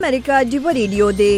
امریکا ډیو ریډیو دی.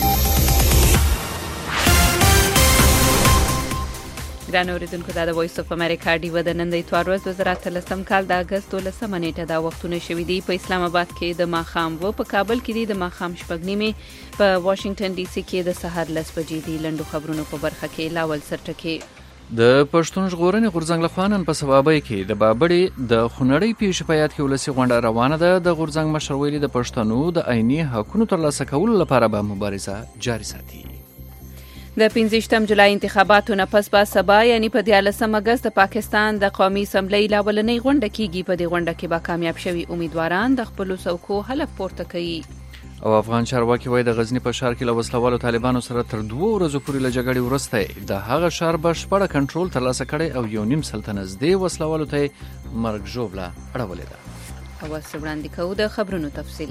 ګران اوریدونکو، دا د وایس اف امریکا ډیو د نن د اتوار ورځ 2013 کال د اگست 12 نیټه دا وختونه شوي دي. په اسلام آباد کې د ماښام و، په کابل کې د ماښام شپږ نیمې، په واشنگټن ډي سي کې د سحر 10 بجې دي. لنډو خبرونو په برخه کې لاول سرټکي. د پښتون ژغورنې غورځنګ له خوا نن په صوابۍ کې د بابړې د خونړۍ پیښې په یاد کې ولسي غونډه روانه ده. د غورځنګ مشر ویلي د پښتنو د عیني حقونو ترلاسه کولو لپاره به مبارزه جاري ساتي. د 15 جولای انتخاباتو نه پس به سبا یعنی په 13 اگست د پاکستان د قومي اسمبلی لاولنۍ غونډه کیږي. په دې غونډه کې به کامیاب شوي امیدواران د خپلو څوکو حلف پورته کوي. او افغان چارواکي وایي د غزني په ښار کې له وسلوالو طالبانو سره تر 2 ورځو پورې له جګړې وروسته د هغه ښار بشپړه کنټرول ترلاسه کړی او یو نیم سل تنه نږدې وسلوالو ته مرګ ژوبله اړولې ده. اوس وړاندې کوو د خبرونو تفصیل.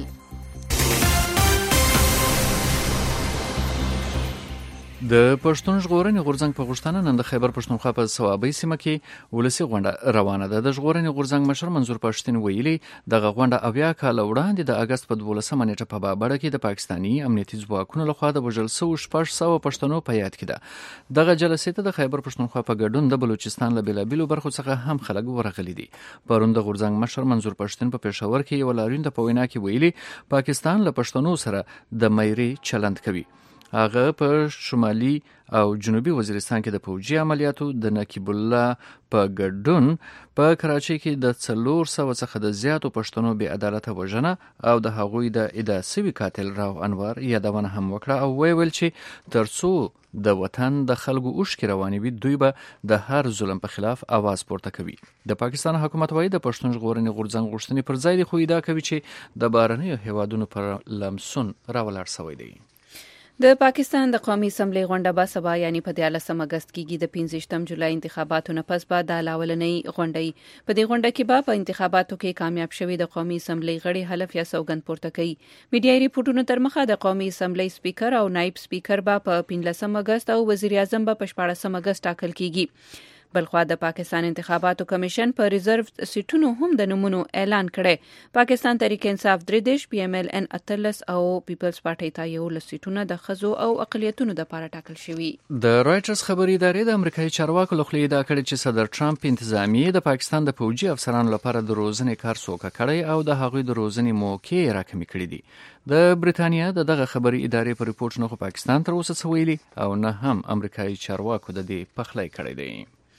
د پښتون ژغورنې غورځنګ په غوښتنه نن د خیبر پښتونخوا په صوابۍ سیمه کې ولسي غونډه روانه ده. د ژغورنې غورځنګ مشر منظور پښتين ویلي دغه غونډه 70 کال وړاندې د اگست په 12 نیټه په بابړه کې د پاکستاني امنیتي ځواکونو لخوا د وژل شوو 600 پښتنو په یاد کې ده. دغه جلسې ته د خیبر پښتونخوا په ګډون د بلوچستان له بیلابیلو برخو څخه هم خلک ورغلي دي. پرون د غورځنګ مشر منظور پښتين په پېښور کې یو لاریون ته په وینا کې ویلي پاکستان له پښتنو سره د مېری چلند کوي. هغه په شمالي او جنوبي وزیرستان کې د فوجي عملیاتو د نقیب الله په ګډون په کراچۍ کې د 400 څخه د زیاتو پښتنو بې عدالته وژنه او د هغوی د اعدام شوي قاتل راو انور یادونه هم وکړه او ویل چې ترڅو د وطن د خلکو اوښکې روانې وي دوی به د هر ظلم په خلاف आवाज پورته کوي. د پاکستان حکومت وایي د پښتون ژغورنې غورځنګ غوښتنې پر ځای د خو ادعا کوي چې د بهرنیو هیوادونو پر لمسون راولاړ شوی دی. د پاکستان د قومي اسمبلی غونډه به سبا یعنی په 13 اگست کېږي. د 15 جولای انتخاباتو نه پس به د لاولنۍ غونډه په دې غونډه کې به په انتخاباتو کې کامیاب شوي د قومي اسمبلی غړي حلف یا سوګند پورته کوي. میډیايي ریپورتونو تر مخه د قومي اسمبلی سپیکر او نائب سپیکر به په 15 اگست او وزیر اعظم به په 14 اگست ټاکل کېږي. بلخوا د پاکستان انتخاباتو کمیشن په ریزرو سیټونو هم د نمونو اعلان کړي. پاکستان تحریک انصاف 3 پی ام ال ان 13 او پیپلز پارټي ته یو لسیټونه د خزو او اقلیتونو د لپاره ټاکل شوي. د رایټرز خبري ادارې د امریکایي چارواکو لخوا ادعا کړې چې صدر ټرمپ انتظامیه د پاکستان د فوجي افسرانو لپاره د روزنې کار سوکه کړی او د هغوی د روزنې موقع راکمې کړې دي. د بریتانیا دغه خبري ادارې په ریپورت نه خو پاکستان تر اوسه څه ویلي او نه هم امریکایي چارواکو د دې پخلی کړی دی.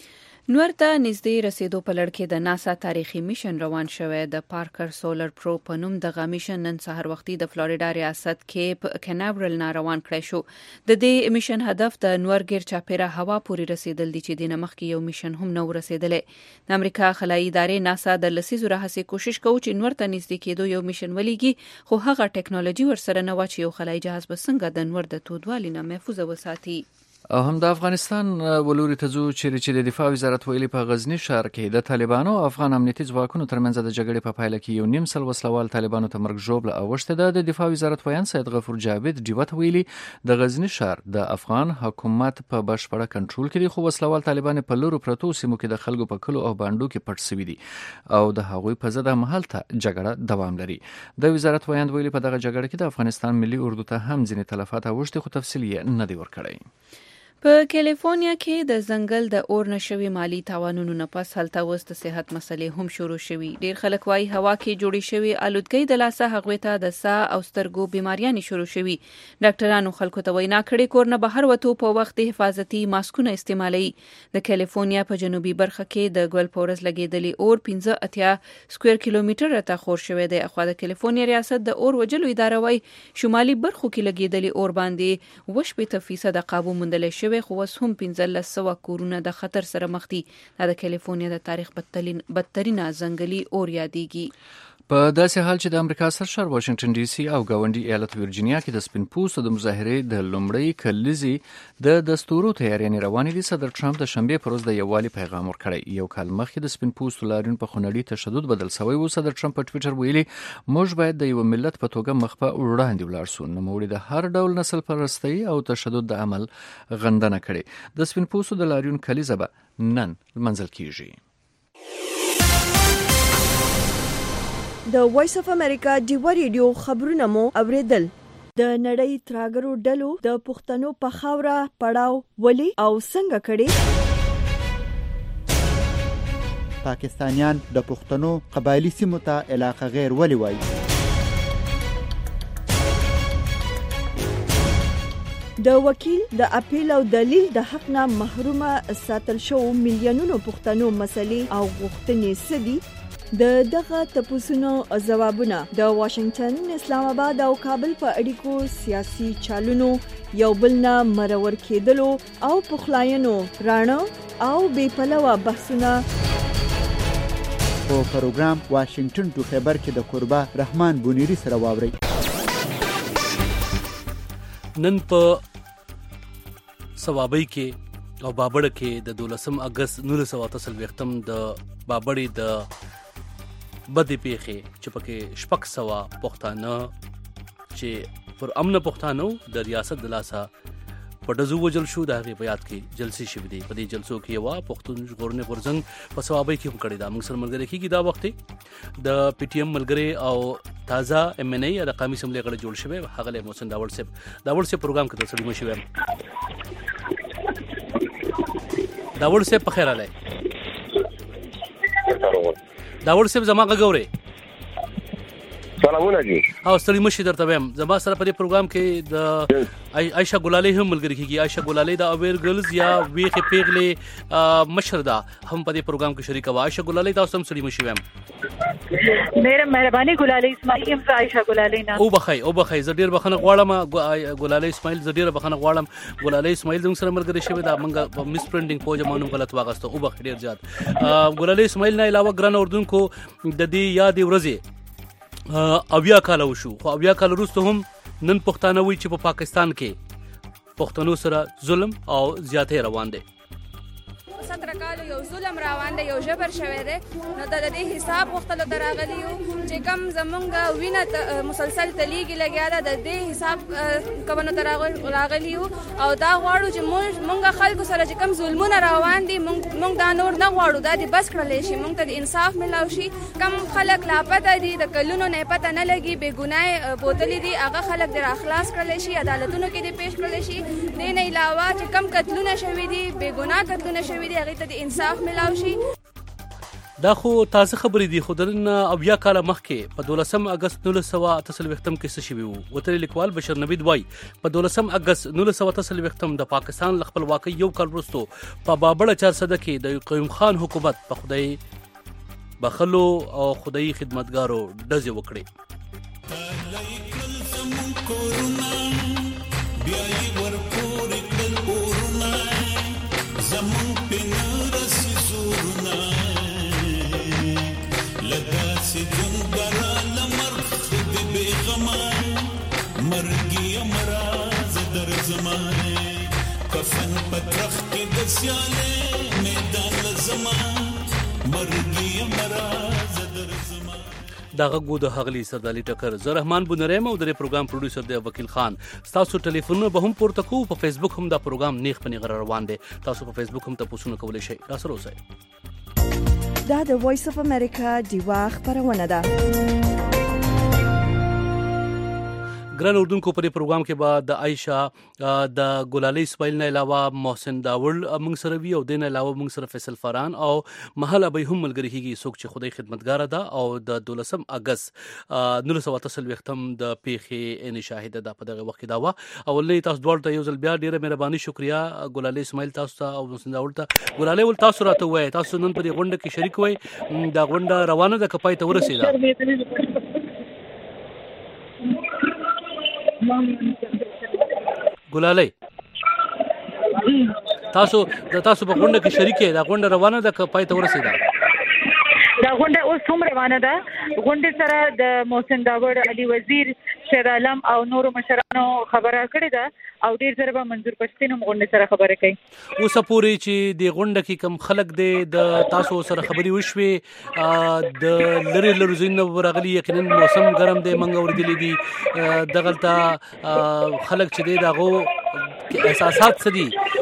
نور ته نږدې رسیدو په لړ کې د ناسا تاریخي میشن روان شوی. د پارکر سولر پرو په نوم دغه میشن نن سهار وختي د فلوریډا ریاست کیپ کناورل نه روان کړی شو. د دې میشن هدف د نور غیر چاپیره هوا پورې رسیدل دي چې د نمخ کې یو میشن هم نو رسیدلې. د امریکا خلایي ادارې ناسا د لسیزو راهیسې کوشش کوي چې نور ته نږدې کېدو یو میشن ولېږي، خو هغه ټکنالوژي ورسره نه و چې یو خلایي جهاز به څنګه د نور د تودوالي نه محفوظ وساتي. او هم د افغانستان ولوري ته ځو چې د دفاع وزارت ویلي په غزنی ښار کې د طالبانو او افغان امنیتي ځواکونو ترمنځ د جګړې په پایله کې یو نیم سل وسلوال طالبانو ته مرګ ژوبله اوښته ده. د دفاع وزارت ویان سید غفور جاوید ډیوه ته ویلي د غزنی ښار د افغان حکومت په بشپړه کنټرول کې دي، خو وسلوال طالبان په لورو پرتو سیمو کې د خلکو په کلو او باندو کې پټ شوي دي او د هغوی په ضد همهلته جګړه دوام لري. د وزارت ویان ویلي په دغه جګړه کې د افغانستان ملي اردو ته هم ځینې تلفات اوښتي، خو تفصیل یې نه دی ورکړی. په کالیفورنیا کې د ځنګل د اور نشوي مالی تاوانونو نه پس هلته اوس د صحت مسلې هم شروع شوي. ډیر خلک وايي هوا کې جوړې شوي آلودګۍ د لاسه هغوی ته د ساه او سترګو بیماریانې شروع شوي. ډاکټرانو خلکو ته وینا کړې کور نه بهر وتو په وخت حفاظتي ماسکونه استعمالوي. د کالیفورنیا په جنوبي برخه کې د ګل پورز لګیدلې اور 15 سکوير کیلومتر ته خور شوی دی. اخوا د کالیفورنیا ریاست د اور وجلو اداره وايي شمالي برخو کې لګیدلې اور باندې 80% قابو موندل شوی، خو اوس هم 1500 کورونه د خطر سره مخ دي. دا د کالیفورنیا د تاریخ بدترینه ځنګلي اور یادېږي. په داسې حال چې د امریکا سرشار واشنگټن ډي سي او ګاونډي ایالت ورجینیا کې د سپین پوستو د مظاهرې د لومړۍ کلیزې د دستورو تیاریانې روانې دي. صدر ټرمپ د شنبې پر ورځ د یووالي پیغام ورکړی. یو کال مخکې د سپین پوستو لاریون په خونړي تشدد بدل شوی و. صدر ټرمپ په ټویټر ویلي موږ باید د یو ملت په توګه مخ په وړاندې ولاړ شو. نوموړي د هر ډول نسل پرستۍ او تشدد د عمل غندنه کړې. د سپین پوستو د لاریون کلیزه به نن منځل کیږي. د وایس اف امریکا ډیوا ریډیو خبرونه مو اوریدل. د نړۍ تراګرو ډلو د پښتنو په خاوره پړاو ولي او څنګه کړي؟ پاکستانیان د پښتنو قبایلی سیمو ته علاقه غیر ولي وایي؟ د وکیل د اپیل او دلیل د حق نه محرومه ساتل شو میلیونونو پښتنو مسلې او غوښتنې سدي؟ د دغه تپوسونو جوابونه د واشنگټن، اسلام آباد او کابل په اړیکو سیاسي چالونو یو بل نه مرور کېدلو او پخلاینو رانه او بې پلوه بحثونه په پروګرام واشنگټن ټو خبر کې د قربا رحمان بونیری سره واوري. نن په سوابۍ کې او بابړ کې د 12 اگست 1948 د بابړې د بدې پیښې چې پکې شپږ سوه پښتانه چې پر امن پښتانه د ریاست د لاسه په ډزو وجل شو. د هغې په یاد کې جلسې شوې دي. په دې جلسو کې یوه پښتون ژغورنې غورځنګ په سوابۍ کې هم کړې ده. موږ سره ملګری کېږي دا وخت د پی ټي ایم ملګری او تازه ام ان ای د قومي اسمبلۍ غړی جوړ شوی ښاغلی محسن داوړ صاحب. داوړ صاحب پروګرام کې درسره مو شوی. داوړ صاحب په خیر راغلی. داوړ صاحب زما غږ اورئ؟ سلامونه جی. او ستړي مشي درته وایم. زما سره په دې پروګرام کې د عائشه ګلالي هم ملګری کېږي. عائشه ګلالي د اویر ګرلز یا ویخې پیغلې مشر ده هم په دې پروګرام کې شریکه وه. عائشه ګلالي تاسو هم ستړي مشي وایم. ډېره مهرباني ګلالي اسماعیل یم. عائشه ګلالي نه او بخی زه ډېر بخښنه غواړم. ګلالي اسماعیل زه ډېره بخښنه غواړم. ګلالي اسماعیل زموږ سره ملګری شوی ده. موږ په مس پرنټینګ پوجا مانو غلط واغسته. او بخښ ډېر زیات. ګلالي اسماعیل نه علاوه ګران اردوونکو د دې یادې ورځې اویا کاله وشو. خو اویا کاله وروسته هم نن پښتانه وایي چې په پاکستان کې پښتنو سره ظلم او زیاتې روان دی. 17 کالو یو ظلم روان دی، یو جبر شوی دی. نو د دې حساب غوښتلو ته راغلي یو چې کوم زمونږ وینه مسلسل تلیږي لګیا ده، د دې حساب کومو ته راغلي یو او دا غواړو چې مونږ خلکو سره چې کوم ظلمونه روان دي مونږ دا نور نه غواړو، دا دې بس کړلی شي، مونږ ته د انصاف ملاو شي. کوم خلک لاپته دي د کلونو نه پته نه لګي، بې ګناه بوتلې دي، هغه خلک دې راخلاص کړلی شي، عدالتونو کې دې پیش کړلی شي. دې نه علاوه چې کوم قتلونه شوي دي، بې ګناه قتلونه شوي دي، هغې ته د انصاف ملاو شي. دا خو تازه خبرې دي. خو د نن اویا کاله مخکې په 12 اگست 1948 کې څه شوي وو. وتلي لیکوال بشر نوید وایي په 12 اگست 1948 د پاکستان له خپلواکۍ یو کال وروسته په بابړه چارسده کې د قیوم خان حکومت په خدای بخلو او خدای خدمتګارو ډزې وکړې. کفن پترخ کې د سیاله میدان لزما مرګي مراز در زما. دا غږ د ښاغلي سردالي ټکر. زه رحمان بونریم او د پروګرام پروډوسر دی وکیل خان. تاسو ټلیفونونه به هم پورته کوو. په فیسبوک هم دا پروګرام نیغ په نیغه روان دی. تاسو په فیسبوک هم تاسو کولی شئ. راسره اوسئ. دا د وایس اف امریکا ډیوا خبرونه ده. ګران اردوونکو په دې پروګرام کې به د عائشه د ګلالي اسماعیل نه علاوه محسن داوړ موږ سره وي او د نه علاوه موږ سره فیصل فاران او محل ابي هم ملګری کېږي څوک چې خدای خدمتګار ده او د 12 اگست 1948 د پیښې ان شاهده ده. په دغه وخت کې دا و اولې تاسو دوړ ته یو ځل بیا ډیره مهرباني شکریا ګلالي اسماعیل تاسو ته او محسن داوړ ته. ګلالي ول تاسو راته وای تاسو نن په دې غونډه کې شریک وای. دا غونډه روانه ده کپای ته ورسېده. ګلالي تاسو په غونډه کې شریک یې. دا غونډه روانه ده که پای ته ورسېده؟ دا غونډه اوس هم روانه ده. غونډې سره د محسن داوړ، علي وزیر، شیر عالم او نورو مشرانو خبره کړې ده او ډیر ځله به منظور پښتين هم غونډې سره خبره کوي. اوس پورې چې د غونډه کې کم خلک دي د تاسو سره خبري وشوي د لری زین ورغلي یقینا موسم ګرم دی منګ اوردلې دي دغلطه خلک چې دي دغه احساسات څه دي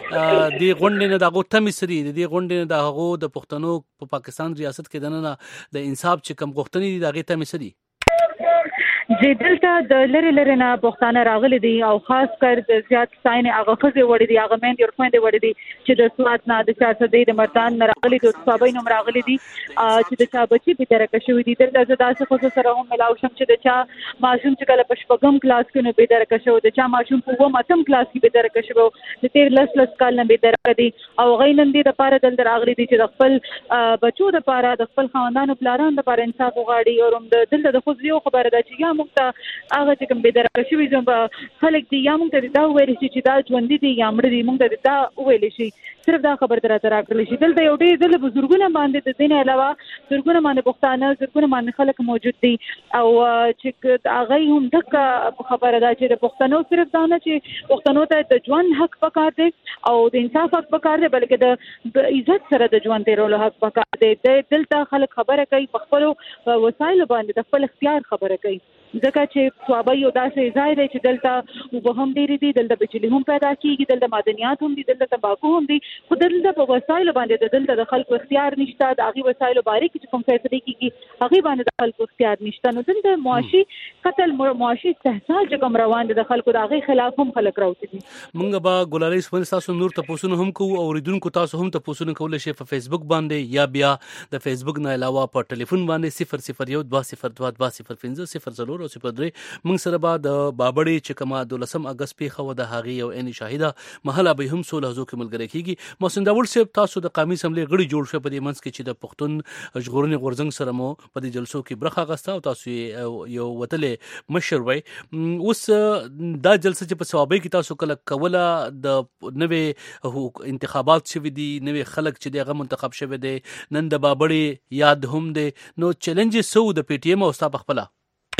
د غونډې نه دغه تمې سری د غونډې نه دغه د پښتنو په پاکستان ریاست کې دنه د انصاف چې کم غوښتنې دي دغه تمې سری چې دلته د لری نه پښتانه راغلي دي او خاص کر د زیات ساين هغه خزه وړي دي هغه مین یورفاند وړي دي چې د سواد نه د سیاست د مردان نه راغلي دي صوبای نوم راغلي دي چې د چا بچي به درکه شوی دي دلته زداسه خو سره هم ملاو شم چې د چا ماشوم چې کله په شپږم کلاس کې نه به درکه شو د چا ماشوم په و ماتم کلاس کې به درکه شو د تیر لس کال نه به درکه دي او غینن دي د پاره دل راغلي دي چې د خپل بچو د پاره د خپل خاندان پلاران د پاره انصاف وغاړي او د دلته د خو یو خبره ده چې یا موږ ته هغه چې کوم به درکه شوی زم خلک دي یا موږ ته دا ویل شي چې دا ژوند دي یا مړ دي موږ ته دا ویل شي صرف دا خبر درته راکړل شي دلته یو ډېر دل بزرګونه باندې د دین علاوه زرګونه باندې پښتانه زرګونه باندې خلک موجود دي او چې هغه هم دغه خبره ده چې د پښتنو صرف دا نه چې پښتنو ته د ژوند حق پکار دی او د انصاف حق پکار دی بلکې د عزت سره د ژوند تیرولو حق پکار دی دلته خلک خبره کوي په خپل وسایل باندې د خپل اختیار خبره کوي ځکه چې صوابه یو داسې ځای دی چې دلته وب هم ډېری دي دلته بجلی هم پیدا کیږي دلته معدنیات هم دي دلته تمباکو هم دي خو دلته په وسایل باندې دلته د خلکو اختیار نشته د هغه وسایل باندې چې کوم فیصله کیږي هغه باندې د خلکو اختیار نشته نو دلته معاشي قتل معاشي استحصال کوم روان دي د خلکو د هغه خلاف هم خلک راوځي مونږ به ګلالي سپن تاسو نور ته پوښتنه هم کوو او ریدونکو تاسو هم ته پوښتنه کولای شئ په فیسبوک باندې یا بیا د فیسبوک نه علاوه په ټلیفون باندې 00122025050 موږ سره به د بابړې چې کما 12 اگست پیښه و د هغې یو عین شاهده محله به هم سوله حضور کې ملګری کیږي محسن داوود صاحب تاسو د قومي اسمبلی غړي جوړ شو په دې منځ کې چې د پښتون ژغورنې غورځنګ سره مو په دې جلسو کې برخه اخیسته او تاسو یو وتلې مشر وای اوس دا جلسه چې په ثوابي کې تاسو کله کوله د نوې انتخابات شوي دي نوې خلک چې دغه منتخب شوي دي نن د بابړې یاد هم دي نو چیلنج سو د پی ټی ایم او ستا په خپل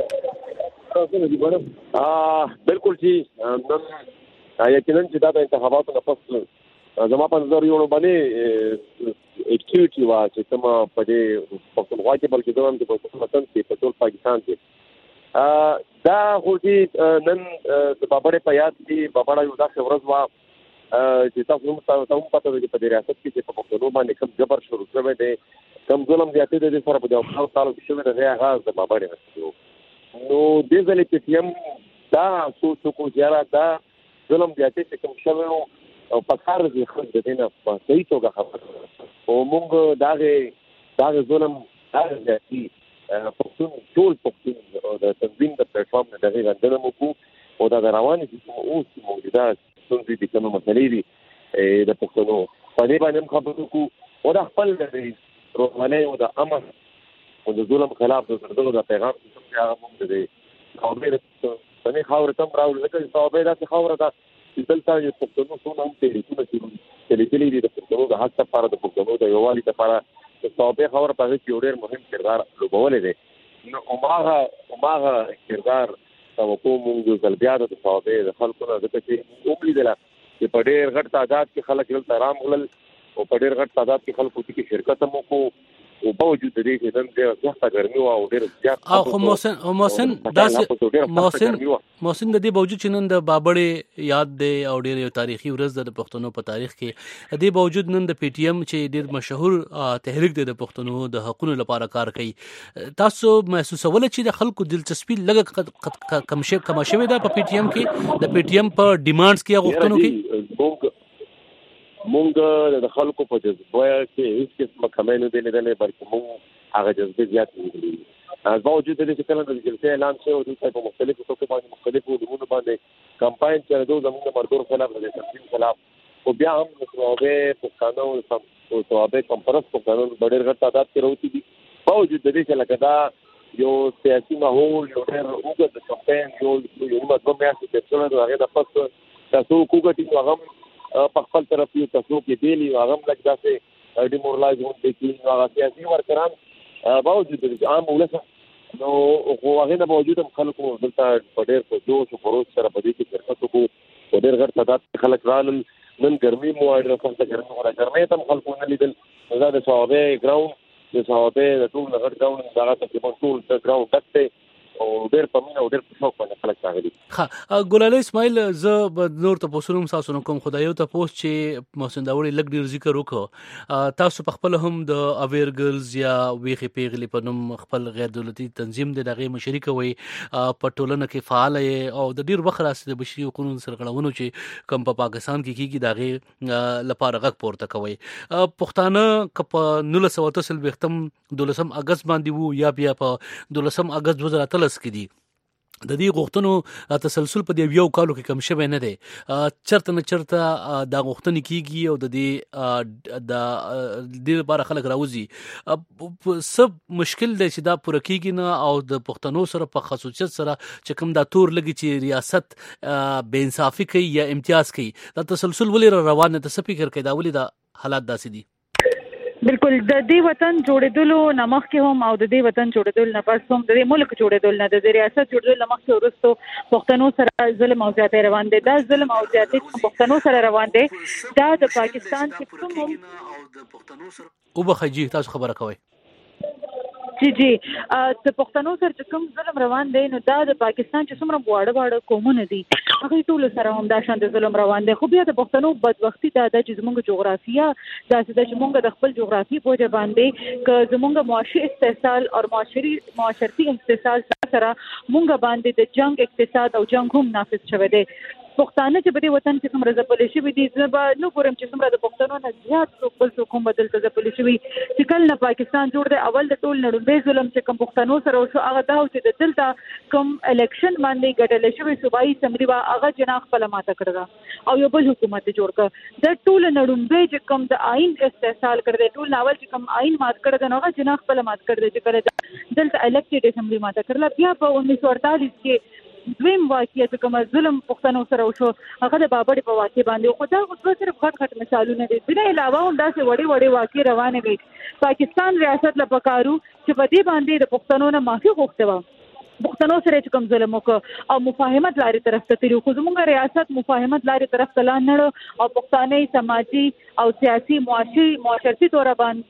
بالکل چې یقینا چې دا د انتخاباتو نه پس زما په نظر یو باندې اکټیویټي وا چې تم په دې پښتونخوا کې بلکې دوام کې په وطن کې په ټول پاکستان کې دا خو چې نن د بابړې په یاد کې بابړه یو داسې ورځ وا چې تاسو هم پته ده چې په دې ریاست کې چې په پښتنو باندې کوم جبر شروع شوی دی کوم ظلم زیاتې د سره په دغه کال کې شوی دی هغه د بابړې نو د ځلې چې یم دا سوچ کو زیاره دا ظلم زیاتې چې کوم شوی او په کار دي خو د دې نه په صحیح توګه خبره او موږ دا ظلم دا زیاتې پښتون ټول پښتون د تنظیم د پلیټ فارم نه دغه غندنه مو کو او دا رواني چې اوس موجوده څنګه دي کومه مسلې دي د پښتنو په دې باندې خبرو کو او دا خپل د رواني او د امن او د ظلم خلاف د زړه د پیغام چې هغه موږ دې خبرې په نه خاور تم راول لکه صوابه دا خبره ده چې دلته یو پښتنو څونه هم تلې دي د پښتنو د حق لپاره د پښتنو د یووالي لپاره د صوابه خبره په کې ډېر مهم کردار لوبولې دي نو هغه کردار او کوم موږ ځلبیا د صوابه د خلکو نه د چې اوملي دلا چې په ډېر غټ تعداد کې خلک دلته آرام ولل او په ډېر غټ تعداد کې خلکو کې شرکت مو کو او باوجود دې چې نن ډېر زیاته ګرمي او ډېر زیات او محسن د دې باوجود چې نن د بابړې یاد دی او ډېر یو تاریخي ورځ ده د پښتنو په تاریخ کې د دې باوجود نن د پی ټی ایم چې ډېر مشهور تحریک دی د پښتنو د حقوقو لپاره کار کوي تاسو محسوسول چې د خلکو دلچسپي لږ کم شوی ده په پی ټی ایم کې د پی ټی ایم په ډیمانډز کې غوښتنو کې مونږ د خلکو په جذبه کې هیڅ قسمه کمی نه دی لیدلې بلکې مونږ هغه جذبه زیات لیدلې از باوجود دې چې کله د جلسې اعلان شوی او د په مختلفو ټکو باندې مختلفو ډولونو باندې کمپاین چلېدو زموږ د مردور خلاف د تنظیم خلاف او بیا هم د صوابه پښتانه او صوابه کمپرس پښتانه ډېر غټ تعداد کې راوتی دي باوجود دې چې لکه دا یو سیاسي ماحول یو ډېر اوږد کمپاین یو مطلب میاشتې چې څنګه هغه د پس تاسو کوګټي هغه په خپل طرف یو تاسو کې دی هغه لږ داسې ډیمورلایز هم دي هغه سیاسي ورکران باوجود د عام ولس نو خو هغه نه باوجود هم خلکو دلته په ډېر په جوش او خروج سره په دې کې شرکت وکړو په ډېر غټ تعداد کې خلک رالل نن ګرمي مو اړه څنګه ګرمي ولا ګرمي ته خلکو نه لیدل دا د صوابه ګراوند د صوابه د ټول غټ ګراوند دا تقریبا ټول ګراوند دته او ډېر په مینه او ډېر په شوق باندې خلک راغلي. ها ګلالي اسماعیل زه به نور ته پوسونم تاسو کوم خدایو ته پوس چې محسن داوړي لګ ډیر ذکر وکړو. تاسو په خپل هم د اویر ګرلز یا ویخي پیغلي په نوم خپل غیر دولتي تنظیم د دغه مشري کوي په ټولنه کې فعال او د ډیر وخت راځي د بشري قانون سرغړونو چې کوم په پاکستان کې کیږي دغه لپاره غږ پورته کوي. پښتانه کپ 1930 12 اگست باندې وو یا بیا په 12 اگست 2013 کې دي. د دې غوښتنو تسلسل په دې یو کالو کې کم شوی نه دی. چرته نه چرته دا غوښتنې کیږي او د دې لپاره خلک راوځي. سب مشکل دی چې دا پوره کیږي نه او د پښتنو سره په خصوصیت سره چې کوم دا تور لګي چې ریاست بے انصافي کوي یا امتیاز کوي. دا تسلسل ولې روان نه ته فکر کوي دا ولې دا حالات داسې دي؟ بالکل د دې وطن جوړېدلو نمخ کې هم او د دې وطن جوړېدل نه پس هم د دې ملک جوړېدل نه د ریاست جوړېدل نمخ کې ورستو پښتنو سره ظلم او زیاتې روان دي. دا ظلم او زیاتې پښتنو سره روان دي. دا د پاکستان کې کوم او د پښتنو سره او بخجی تاسو خبره کوي جی د پښتنو سره کوم ظلم روان دی نو دا د پاکستان چې څومره واړه قومونه دي هغه ټول سره هم دا شان د ظلم روان دی. خو بیا د پښتنو بدبختی دا د زموږ جغرافیه دا چې موږ د خپل جغرافي په وجه باندې ک زموږ معاشي استحصال او معاشرتي استحصال سره موږ باندې د جنگ اقتصاد او جنگ هم نافذ شوه دی. پښتانه چې په دې وطن کې څومره ځپلې شوي دي زه نو ګورم چې څومره د پښتنو نه زیات څوک بل څوک هم بدلته ځپلې شوي چې کله نه پاکستان جوړ دی. اول د ټول نړۍ ظلم چې کوم پښتنو سره وشو هغه دا چې د دلته کوم الیکشن باندې ګټل شوی صوبایي اسمبلی وا هغه جناح خپل ماته کړل او یو بل حکومت جوړ کړ. د ټول نړۍ چې کوم د آئین استحصال کړ دی ټول ناول چې کوم آئین مات کړ دی نو هغه جناح خپل مات کړ دی چې کله دلته الیکټډ اسمبلی ماته کړل. بیا په 1948 کې دویم واقعیت کوم ظلم پښتنو سره وشو هغه د بابړې په واقع باندې خو دا خو صرف غټ مثالونه دي. بنا علاوه هم داسې وړي واقع روانه دي. پاکستان ریاست له پکارو چې په دې باندې د پښتنو نه معافي غوښته و پښتنو سره چې کوم ظلم وکړ او مفاهمت لاري طرف ته تیرو. خو زموږ ریاست مفاهمت لاري طرف ته لاندې او پښتانه سماجی او سیاسي معاشرتي تور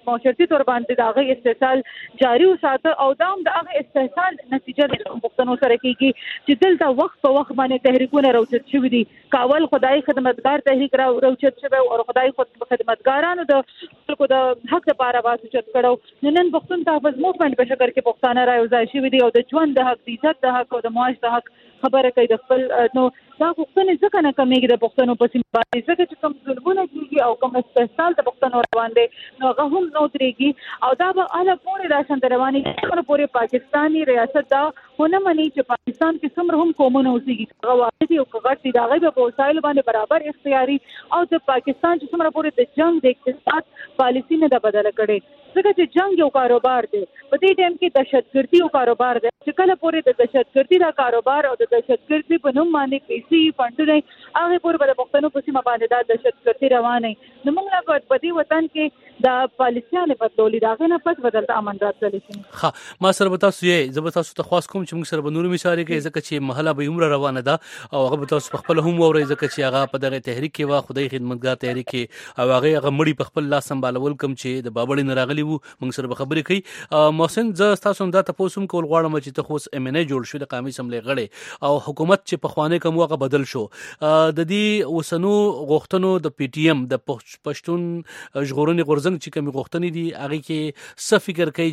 باندې دغه استحصال جاری وساته او دا هم دغه استحصال نتیجه د پښتنو سره کیږي چې دلته وخت په وخت باندې تحریکونه راوچت شوي دي. کاول خدای خدمتګار تحریک راوچت شوی او خدای خدمتګارانو د خلکو د حق لپاره واس چت کړو. نن پښتون تحفظ موومېنټ په شکل کې پښتانه راوځي شوي دي او د ژوند د حق د عزت د حق او د معاش د حق خبره کوي د خپل نو دا پښتنې ځکه نه کمیږي د پښتنو په سیمه باندې ځکه چې کوم ظلمونه کیږي او کوم استحصال د پښتنو روان دي نو هغه هم نو درېږي او دا به اله پورې راشن رواني پورې پاکستاني ریاست دا ونه مني چې پاکستان کې څومره هم قومونه اوسېږي هغه واحد یو کغړ دي دا غي په وسایل باندې برابر اختیاري او د پاکستان چې څومره پورې د جنگ د اقتصاد پالیسی نه د بدل کړي ځکه چې جنگ یو کاروبار دی. په دې ټیم کې دهشتګردي یو کاروبار دی چې کله پورې د دهشتګردي دا کاروبار او د دهشتګردي په نوم باندې پیسې فندونه هغه پورې د پښتنو په سیمه باندې دا دهشتګردي روانه نو موږ لا په دې وطن کې دا پالیسیانه بدلولې دا غنه پس بدلته امن راتللی شي. ها ما سره به تاسو یې زه به تاسو ته خاص کوم چې موږ سره به نور مثال کې ځکه چې محله به عمر روانه ده او هغه به تاسو خپل هم ووري ځکه چې هغه په دغه تحریک کې وا خدای خدمتګار تحریک کې او هغه مړی په خپل لاس سمبالول کوم چې د بابړې نه راغلی وو موږ سره خبرې کوي. محسن ز تاسو دا تاسو هم کول غواړم چې ته خو ام ان ای جوړ شو د قومي اسمبلی غړي او حکومت چې په خوانه کوم هغه بدل شو د دې وسنو غوښتنو د پی ټی ایم د پښتون ژغورنې غورځنګ چې کوم غوښتنې دي هغه کې څه فکر کوي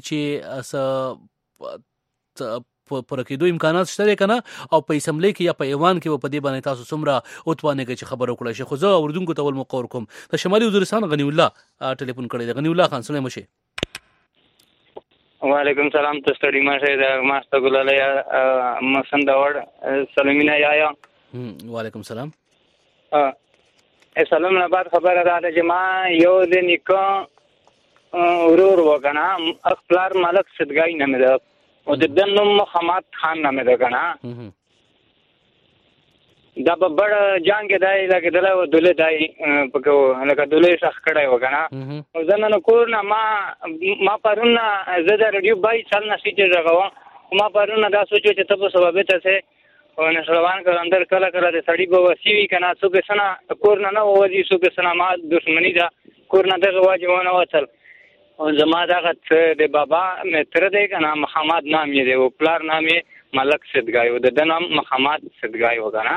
چې پر کېدو امکانات شته کنه او په اسمبلی کې یا په ایوان کې په دې باندې تاسو څومره اوتوانه کې چې خبر وکړئ شي. خو زه اردوونکو ته ول مقور کوم د شمالي وزیرستان غنی الله ټلیفون کړی دی. غنی الله خان سلام شه. وعلیکم سلام تستړی ماشه د ماسته ګلالیا مسند اور سلمینا یا وعلیکم سلام. سلام نه بعد خبره ده چې ما یو د نیکه ورور وکنه خپلار ملک صدګای نه مده او د دنو محمد خان نه مده کنه دا په بڑ جنگ دای لکه دله دله دای پکو لکه دله شخ کړه وکنه او زنه کور نه ما پرون زه د رادیو بای چل نشي چې راغوا ما پرون دا سوچو چې تاسو سبب ته سه او نشروان کړه اندر کله کله د سړی به وسیوي کنه څو به سنا کور نه وځي څو به سنا ما دښمنی دا کور نه دغه واجبونه وصل او زما دا غت د بابا متر دی کنه محمد نام یې دی او پلار نام یې ملک صدګای و د نام محمد صدګای وګنا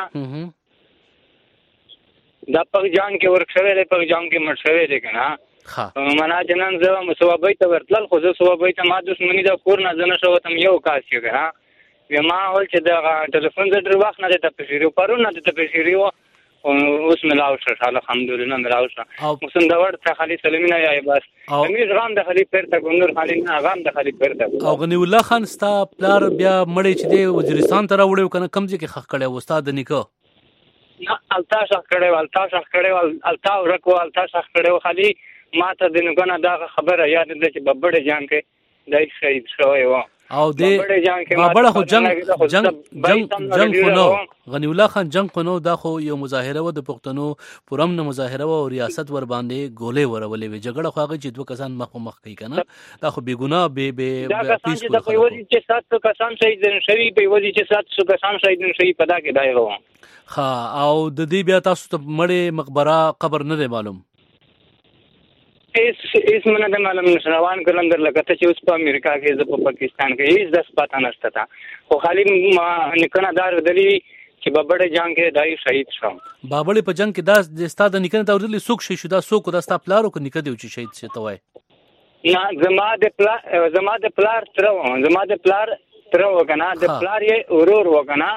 دا په جان کې ورښوي له په جان کې مرشوي دی کنه منا جنن زه مسوابای ته ورتل خو زه سوابای ته ما دښمنی دا کور نه زنه شو تم یو کاس یې کنه ما ول چې دا ټلیفون د ډر وخت نه ته پېښیرو پرونه ته پېښیرو اوس ملاو شو الحمدلله ملاو شو مسند ور ته خالي سلامونه یا بس امیر غام د خالي پرته ګندر خالي نه غام د خالي پرته او غنی الله خان ستا پلار بیا مړی چې دی وزیرستان ته راوړیو کنه کم ځای کې خخ کړی استاد نیکه نه التا شخ کړی التا ورکو التا شخ کړی خالي ما ته د نګونه دا خبره یاد ده چې ببړې جان کې دای شهید شوی و او دې بابړه خو جنگ خو نو غنی الله خان جنگ خو نو دا خو یو مظاهره و د پښتنو پرم نه مظاهره و او ریاست ور باندې ګولې ورولې وی جګړه خو هغه چې دوه کسان مخ کوي کنه دا خو بیګناه به دا کسان چې د پیوځي چې 700 کسان شهید شوی پیوځي چې 700 کسان شهید شوی پدا کې دای و ها او د دې بیا تاسو ته مړې مقبره قبر نه دی معلوم اس منه د معلوم نشروان کلندر لګته چې اوس په امریکا کې ز په پاکستان کې هیڅ د پتا نشته تا خو خالی نکنه دار دلی چې بابړې جنگ کې دای شهید شو بابړې په جنگ کې دا د استاد نکنه دا ورلي سوک شي شو دا سوک دا ستا پلارو کو نکه دی چې شهید شته وای نه زما د پلار تر وګنا د پلار یې ورور وګنا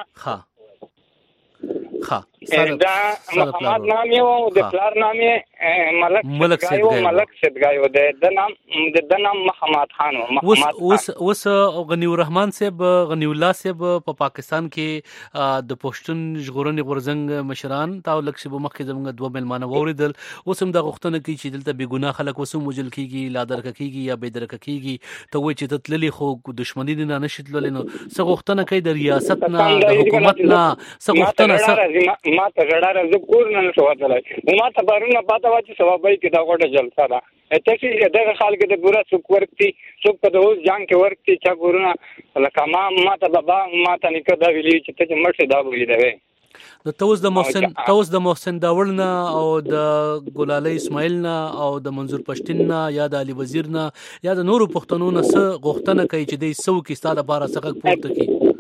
ها دا محمد نام یو د پلار نام یې ملک صدګای د نام محمد خان اوس غنی الرحمن صاحب غنی الله صاحب په پاکستان کې د پښتون ژغورنې غورځنګ مشران تاو لکه به مخکې زموږ دوه ملمانه ووریدل اوس هم د غوښتنه کوي چې دلته بې ګناه خلک وسو موجل کیږي لا درک کیږي یا به درک کیږي ته وایي چې تتللی خو دښمنی نه نشیدل نو څه غوښتنه کوي د ریاست نه د حکومت نه څه غوښتنه ما ته غړاره ز کور نه شو وځلای ما ته بارونه پاته وا چې سوابای کې دا غوډه جلسه ده اته چې دغه خلک د پورا څوک ورتي څوک په اوس جنگ کې ورتي چا ګورونه لکه ما ته بابا ما ته نیکه دا ویلي چې ته مرشه دا ویلي دی توس د محسن داوړ نه او د ګلالي اسماعیل نه او د منظور پښتين نه یا د علي وزیر نه یا د نورو پښتنو نه څه غوښتنه کوي چې د سو کې ستاده بار څخه پورته کی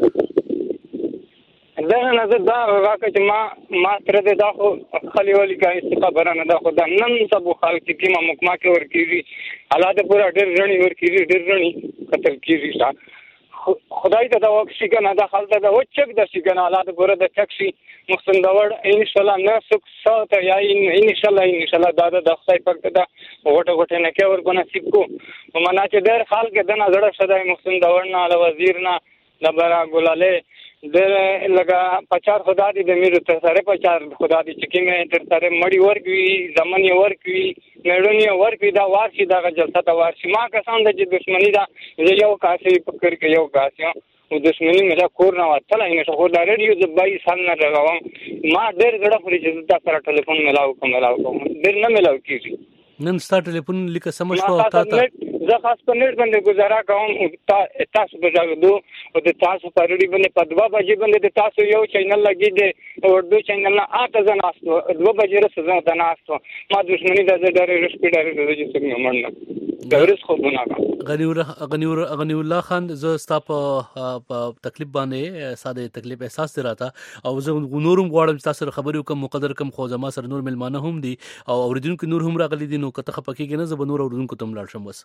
دا نه دا راکه چې ما تر دې دا خو خالي ولي کا استخبار نه دا خو دا نن سبو خلک چې ما مکما کې ور کیږي حالات پورا ډېر رڼي ور کیږي ډېر رڼي قتل کیږي خدای ته دا وکشي کنه دا خلک دا وچک د شي کنه حالات پورا د چکشي محسن داوړ ان شاء الله نه سک سات یا ان شاء الله دا د خدای پاک دا وټه نه کې ور کو نصیب کو ومنه چې ډېر خلک د نظر شدای محسن داوړ نه علي وزیر نه لبرا ګلاله د لگا 50 خدا دې د میرو تر سره 50 خدا دې چې کې تر سره مړی ورګوي زماني ورګوي نړونی ورګوي دا وارشي دا جلسه تا وارشي ما کسان د دښمنی دا یو کاسي فکر کې یو کاسي او دښمنی مې کور نه وتل نه شو دا ریډیو د 22 سال نه راغوم ما ډېر غړ خوري چې دا سره ټلیفون ملاو کوم ډېر نه ملاو کیږي نن ستا ټلیفون لیکه سمج شو تا زه خاص په نت باندې گزاره کوم تاسو به راغلو او د تاسو په اړه باندې په 2 بجې باندې د تاسو یو چینل لګی دی اردو چینل نه اته ځنه استو 2 بجې رسېږم ته نه استو ما دښمنی د ډېر رسپیډ لري چې څنګه مننه درس خو بنا غنی الله خان زه ستا په تکلیف باندې ساده تکلیف احساس دراته او زه نورم غواړم تاسو خبرې کوم مقدر کم خو زما سره نور ملمانه هم دي او اوریدونکو نور هم راغلي دي نو کته خپکیږي نه زه به نور اوریدونکو تم لاړ شم بس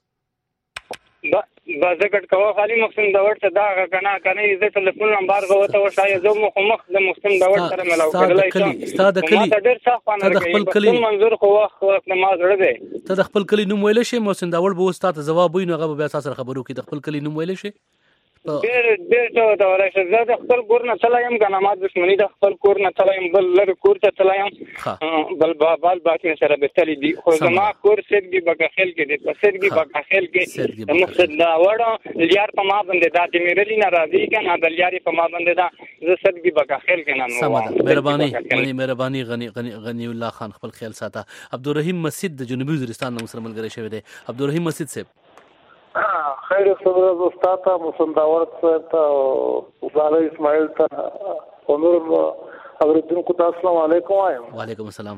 بازګټ کوه خالي محسن داوړ ته دا کنه زه ټلیفون نمبر غوته و شاید زه مخ د محسن داوړ سره ملاو کړلای شم استاد کلی ډېر صاف پانه کوي منظور خو وخت نماز زړه دی ته د خپل کلی نوم ویل شي محسن داوړ به استاد جواب ویني هغه بیا تاسو خبرو کې د خپل کلی نوم ویل شي ډېر ته ورشه زه د خپل کور نه چلایم کنه ما دښمنی د خپل کور نه چلایم بل لر کور ته چلایم بل بال باقي سره به تللی دي خو زما کور سرګي بغخل کې دي په سرګي بغخل کې مقصد دا وړه لیار په ما باندې دا چې مېرلی ناراضي کنه د لیاري په ما باندې دا زه سرګي بغخل کې نه مهرباني غنی الله خان خپل خیال ساته عبدالرحیم مسجد د جنوبي وزیرستان نو سره ملګری شوی دی عبدالرحیم مسجد صاحب خیر خبره استاد ته محسن داوړ ته غالي اسماعیل ته نور اوریدونکو ته السلام علیکم وایم وعلیکم السلام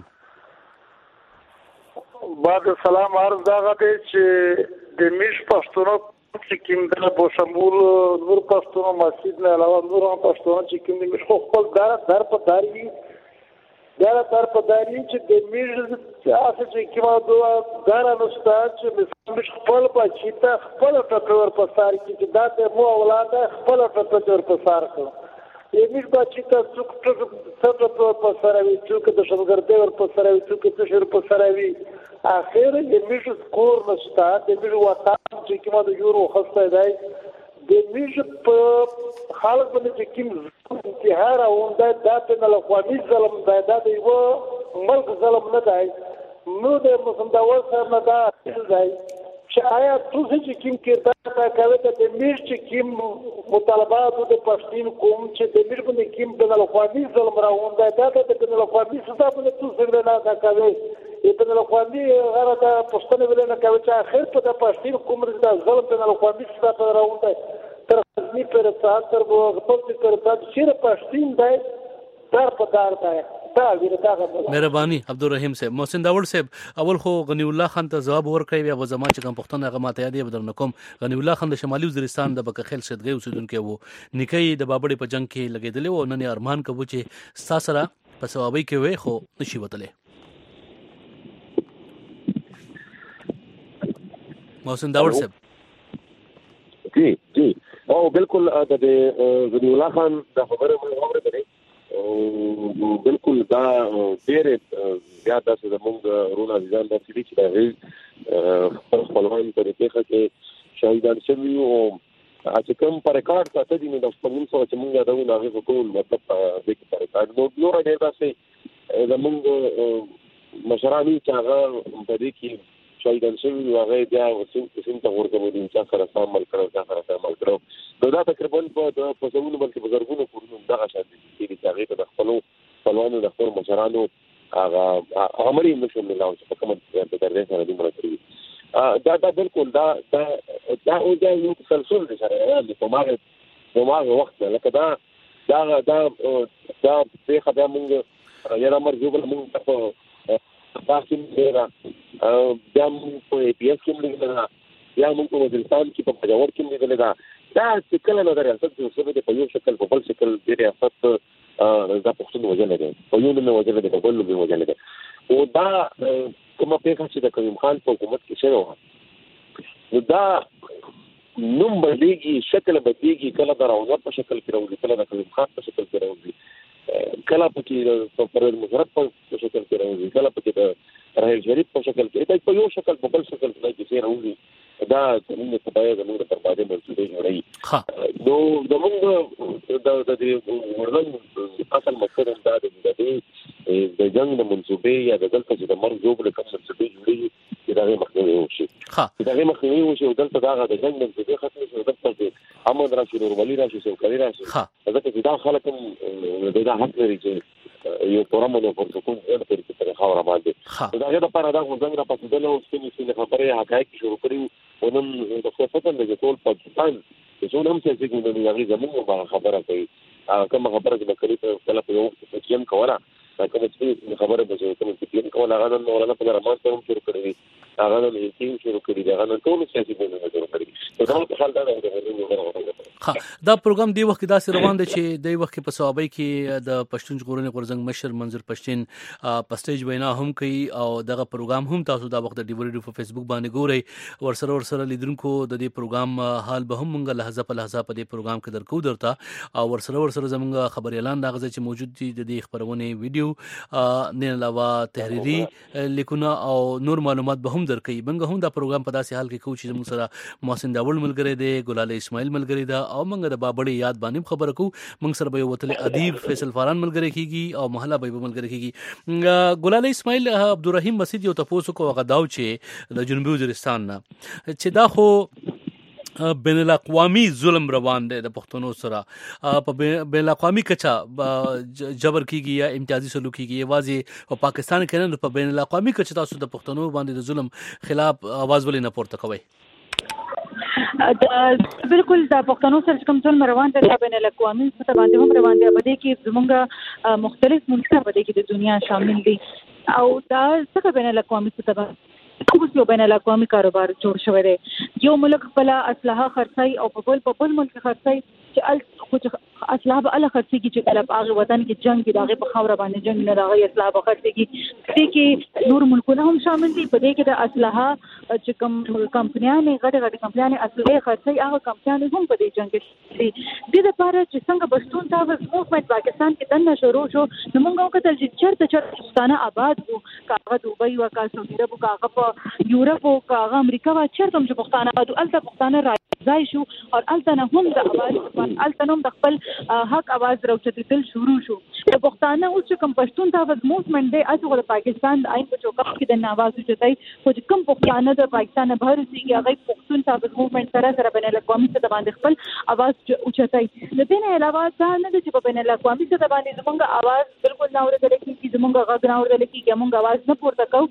بعد سلام عرض دا غته چې د میش پښتونو چې کوم د بوشمول نور پښتون مسجد نه علاوه نور پښتون چې کوم د خپل دار په داري چې د میز اساس چې کومه دوه دار نو ستاسو چې مش خپل په چیتا خپل ټکور په سار کې دا ته مو اولاد خپل ټکور په سار کې یمیش با چیتا څوک په سر وی څوک د شمګردې ور په سر وی څوک د شر په سر وی اخر یمیش کور نشتا د میز وطن چې کومه د یورو خسته دی د میز په خالق باندې چې کوم انتحار او دا په نه لخوا ظلم دا یو ملک ظلم نه دی نو د مسلمان سره نه دا دی چې آیا تاسو چې کوم کردار کوي د میر چې کوم مطالبات د پښتون کوم چې د میر باندې کوم د لخواني ظلم راوند دا د لخواني سزا باندې تاسو نه دا کوي د لخواني غره د پښتون ولنه کوي چې اخر په د پښتون کوم د ظلم د لخواني سزا راوند تر ځنی پر تاسو په پر تاسو چې پښتون دی در په دار دی مهرباني عبدالرحیم صاحب محسن داوړ صاحب اول خو غنی الله خان ته جواب ورکړی بیا زما چې کوم پښتون هغه ماته یادې بدل نکوم غنی الله خان د شمالي وزیرستان د بکخیل شدګي اوسیدونکو وو نکي د بابړې په جنگ کې لګیدل او نن ارمان کوي چې ساسره په ثوابي کې وي خو نشي وتلې محسن داوړ صاحب جی او بالکل د غنی الله خان د خبره مې اورېدلې بالکل دا ډېر زیات د زمونږ رونه ځان د چې دا خپلوان په دې کې شهیدان شوي او چې کوم پر ریکارډ ساتي دي نو د خپلوان سره چې موږ دا نه کوو مطلب د پر ریکارډ نو ډېر تاسو زمونږ مشرانی چې هغه په دې کې شهیدان شوي هغه بیا وسیم ته ورغلي چې سره سامل کړو نو دا تقریبا په پسونو بلکې بزرګونو کورونو دغه شاته چې هغه د خپلوانو د خپل مشرانو هغه امرې نشو ملاو چې په کومه په درې سره دومره کوي دا بالکل دا او دا یو تسلسل دی سره د کومه وخت لکه دا په خدای مونږ یاره مرجو بل مونږ په تاسو میرا بیا مونږ په پی ایس کې مونږ یا مونږ په وزیرستان کې په پجاور کې مونږ دا چې کله نه درځي چې څه په یو شکل په بل شکل د ریاست دا پښتون وجل دی په یو نه وجل دی په بل نه وجل دی او دا کومه پیښه چې د کریم خان په حکومت کې شوه نو دا نوم بدلیږي شکل بدلیږي کله د راوځ په شکل کې راوځي کله د کریم خان په شکل کې راوځي کله پکې د پرد مشرف په شکل کې راوځي کله پکې د راهیل شریف په شکل کې دا په یو شکل په بل شکل کې راوځي دا څنګه په پای د نور پر باندې منځوري جوړي نو زموږ د دې ورن اصل مقصد دا دی د جنگ د منځوبې یا د دلته چې د مرګ جوړ کوم منځوبې جوړي چې دا مخنیوي وشي دا مخنیوي وشي دلته دا د جنگ د منځوبې ختمه شي دلته چې امن راشي ورولي راشي سوکالي راشي ځکه چې دا خلک دا حق لري چې یو پرمنو پروتوکول د پرې خبره باندې دا غوډه پر دا څنګه را پاتې دلته سپینې خبره حقایق شروع کړي ونن د خپل د ټول پاکستان چې څو هم چې څنګه د یاري زموږ خبره کوي کوم خبره چې کړي په یو څه کوله کوم څه خبره به کوم څه کوله هغه نور نه په رمضان ته هم شروع کړی هغه نه یې شروع کړی هغه ټول سیاسي بونه شروع کړی دا په حال دا پروګرام دی وخت دا سره روان دي چې د وخت په ثوابي کې د پښتون ژغورنې غورځنګ مشر منظور پښتين په سټیج وینا هم کوي او دغه پروګرام هم تاسو دا وخت د ډیوریډو په فیسبوک باندې ګورئ ورسره لیدونکو د دې پروګرام حال به هم موږ لحظه په لحظه په دې پروګرام کې درکو درته او ورسره زموږ خبر اعلان دا غزه چې موجود دي د دې خبرونه ویډیو نه علاوه تحریری لیکونه او نور معلومات به هم درکې موږ هم دا پروګرام په داسې حال کې کوو چې موږ سره محسن داوړ ملګری دی ګلاله اسماعیل ملګری دا او موږ د بابړې یاد باندې خبره کوو موږ سره به وتل ادیب فیصل فاران ملګری کیږي او محله به ملګری کیږي ګلاله اسماعیل عبدالرحیم مسجد یو تاسو کو غداو چې د جنوبي وزیرستان نه چې دا خو بین الاقوامی ظلم روان دی د پښتنو سره په بین الاقوامی کچا جبر کیږي یا امتیازي سلوک کیږي یوازې په پاکستان کې نه په بین الاقوامی کچا تاسو د پښتنو باندې د ظلم خلاف आवाज ولې نه پورته کوي بالکل دا پښتنو سره کوم څه روان دي په بین الاقوامي سطح باندې هم روان دي په دې کې زموږ مختلف ملکونه په دې کې د دنیا شامل دي او دا څه بین الاقوامي سطح اوس یو بین الاقوامي کاروبار جوړ شوی دی. یو ملک خپل اسلحه خرڅي او په بل ملک خرڅي چې خو اسلحه به الله خرڅيږي چې کله په هغه وطن کې جنگ کې دغه په خاور باندې جنگ نه راغی اسلحه به خرڅيږي. دې کې نور ملکونه هم شامل دي. په دې کې د اسلحه چې کوم کمپنیانه غټ کمپنیانه اسلحه خرڅي هغه کمپنیانه هم په دې جنگ کې دي. د لپاره چې څنګه بشتون تاسو موومېنټ پاکستان کې دنه شروع شو نو موږ وکړل چې چرته پښتانه آباد وو کاغه دوبۍ او کاغه سعودي عرب کاغه په یورپ او کاغه امریکا وا چرته چې پښتانه آباد الته پښتانه راځي شو او الته نه هم د آواز الته نوم د خپل حق आवाज راوچتل شروع شو. د پښتانه اوس کوم پښتون تاسو موومېنټ دی اته د پاکستان د آئین په چوکاټ کې د ناواز چتای خو چې کوم پښتانه د پاکستان نه بهر سیږي هغه پښتون تاسو موومېنټ سره بین الاقوامي څخه باندې خپل आवाज اوچتای. د دې نه علاوه دا نه چې په بین الاقوامي څخه باندې زمونږ आवाज بالکل نه اورېدل کیږي زمونږ غږ نه اورېدل کیږي موږ आवाज نه پورته کوو.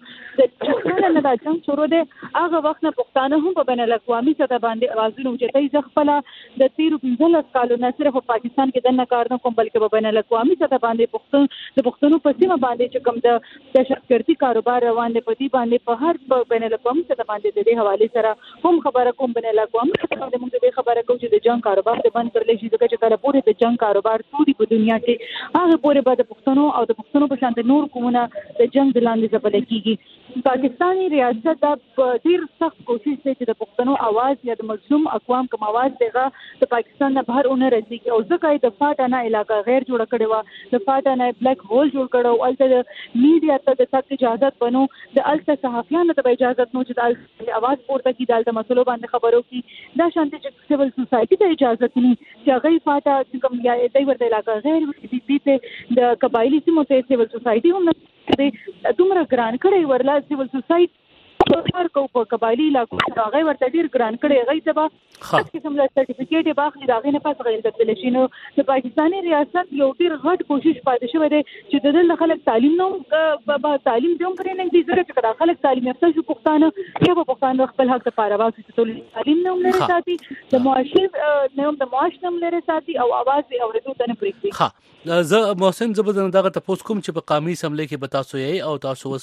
د څنګه نه دا څنګه شروع دی هغه وخت نه پښتانه هم په بین الاقوامي څخه باندې आवाजونه اوچتای. ځ خپل د 13 کالو نه صرف پاکستان کې د نه کار نه کوم بلکې په بین الاقوامي سطح باندې د پښتنو په سیمه باندې چې کوم د دهشتګردي کاروبار روان دی په دې باندې په هر بین الاقوامي سطح باندې د دې حواله سره هم خبره کوم بین الاقوامي سطح باندې موږ د خبره کوو چې د جنگ کاروبار د بند کړل شي ځکه چې کله پورې د جنگ کاروبار ټولي په دنیا کې هغه پورې به د پښتنو او د پښتنو په شان د نور قومونه د جنگ د لاندې ځپل کیږي. پاکستانی ریاست دا ډیر سخت کوشش کوي چې د پښتنو आवाज یا د مظلوم اقوام کوم आवाज دغه د پاکستان نه بهر اونې راځي او ځکه د فاټانا علاقہ غیر جوړ کړي و د فاټانا بلیک هول جوړ کړو الته د میډیا ته د تک اجازه بنو د الته صحافیانو ته اجازه نو چې د आवाज پورته کی د مسلو باندې خبرو کی دا شانتي چې سیول سوسایټي ته اجازه ني چې هغه فاټا کوم یا د ورته علاقہ غیر دي د قبایلی سیمو ته سیول سوسایټي هم نه دومره ګران کړي ورلا سیول سوسایټي کار کو په قبایلی علاقو هغه ورته ډیر ګران کړي هغه ته به قسم له سرټیفیکیټ باخلي دا غینه پس غیر د تلشینو د پاکستاني ریاست یو ډیر غټ کوشش پاتې شوی دی چې د خلک تعلیم نو به تعلیم دوم پرې نه دي ضرورت کړه خلک تعلیم یافته شو پښتانه چې په پښتانه خپل حق لپاره واسي چې تعلیم نو لري ساتي د معاشي نوم د معاش نوم لري ساتي او आवाज اوریدو ته نه پریږدي. ها زه محسن زبدن دغه تاسو کوم چې په قومي اسمبلی کې به تاسو یې او تاسو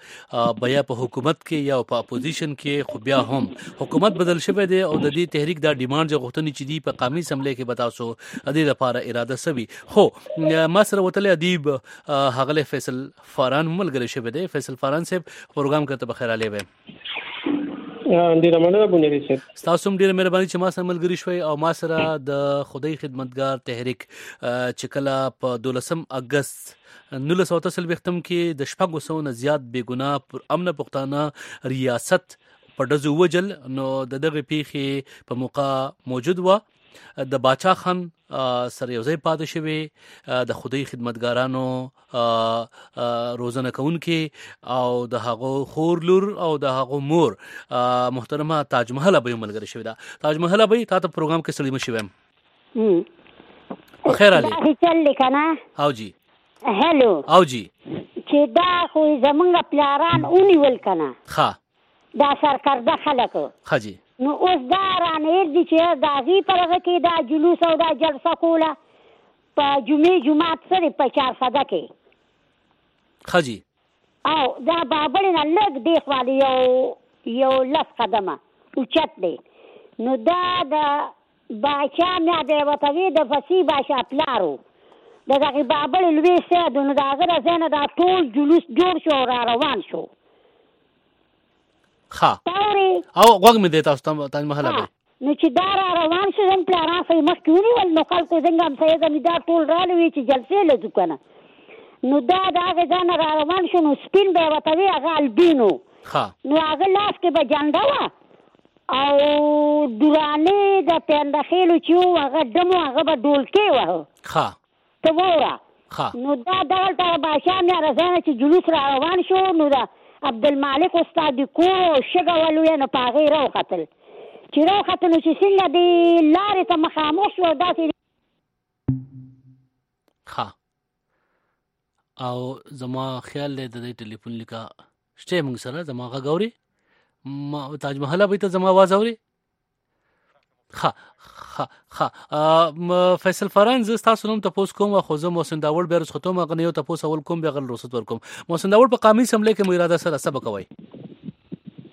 وس بیا په حکومت کې یا په اپوزیشن کې خو بیا هم حکومت بدل شوی دی او د دې تحریک دا ډیماند غوښتنې چې دی په قومي اسمبلی کې به تاسو د دې لپاره اراده سوي. خو ما سره وتل ادیب هغه فیصل فاران ملګری شوی دی. فیصل فاران صاحب پروګرام کوي بخیر علی وي ډیره مننه بونیری صاحب تاسو هم ډیره مهرباني چې ما سره ملګری شوي او ما سره د خدای خدمتګار تحریک چې کله په 12 اگست 1948 کې د 400 نه زیات بیګناه پر امن پښتانه ریاست په دزو وجل نو دغه پیخي په موقع موجود و د باچا خان سره یوځای پاتې شوی د خدای خدمتګارانو روزنه کوونکي او د هغو خور لور او د هغو مور محترمه تاج محل به ملګری شوی دا. تاج محل به تاسو پروګرام کې سړی مشوم بخیر علي چل لیکنه او جی هلو او جی چې دا خو زمونږ پلاران اونیول کنه ها دا سرکرده خلکو خاجي نو اوس دا رانیر دي چې دا غي پرغه کې دا جلوس او دا جلسه کوله په جمعات سره په 400 کې خاجي او دا بابل نه لګ دی خو یو لس قدمه اوچت دی نو دا د باچا نه دی وتوی د فسی باچا پلارو دغه بابل لوي سه نو دا غره زنه دا ټول جلوس جوړ شو را روان شو. ها او وګ مې د تاسو ته تاج محل به نو چې دا را روان شو زم پلان سي مخکونی ول نو خلکو څنګه هم سي زمیدار ټول رالوي چې جلسې له دکنه نو دا ځان را روان شو نو سپین به وتوي هغه البینو نو هغه لاس کې به جنډا وا او دورانه د پندخیلو چې هغه دمو هغه به ډول کې و ها ته وره نو دا دلته باشا مې راځنه چې جلوس را روان شو نو دا عبدالمالک استاد کو شګه ولوي نه پاغې راو قتل چې راو قتل چې څنګه دی لارې ته مخامخ شو داسې ها او زما خیال دی د دې ټلیفون لیکا شته موږ سره زما غاوري ما تاج محل به ته زما आवाज اوري ها فیصل فرانز تاسو نوم تاسو کوم خو زه محسن داوړ بیرس ختم غنه یو تاسو اول کوم به غل رسوت ورکوم محسن داوړ په قومي اسمبلی کې مو اراده سره سبق کوي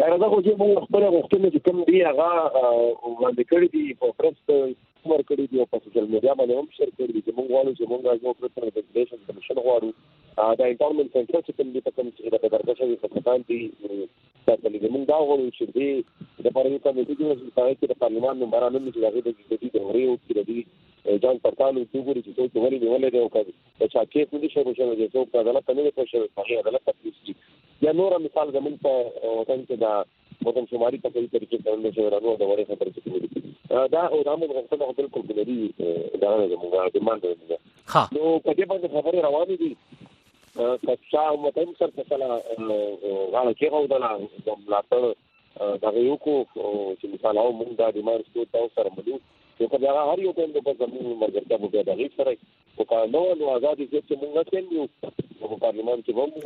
راځه خو چې موږ خپل غوښتنې چې کوم دی هغه وړاندې کړي دي په پرس کومر کړي دي او په سوشل میډیا باندې هم شیر کړي دي چې موږ غواړو چې موږ راځو پرسنل انویسټیګیشن کمیشن غواړو دا انټرنل سنټر چې کوم دي په کوم چې د درګه شوی فسادان دي تاسو لږ موږ دا غواړو چې دې د پاره کمیټې چې د پارلمان ممبرانو چې هغه د جدي دوري او چې د ځان پرتالو وګوري چې څه ولې نیولې دی او کله چې کیس نه شي شروع چې څوک په عدالت نه پوه شي په عدالت تفصیل یا نور مثال زمون په وطن کې دا مدن شماري په کومه طریقې څنګه چې ورانو د وړې خبرې کوي دا او دا موږ غوښتنه خپل کول کېږي دا زموږه ډیماند دی نو په دې باندې خبرې روانې دي کچا متن سر فصله غاړه کې غوډلا د ملاته دا یو کو چې مثال او موږ دا ډیماند څو تاسو سره ملو نو کله هغه هر یو کوم په زمين مرګرته مو دا غي سره او کله نو آزادي چې موږ څنګه په پارلمان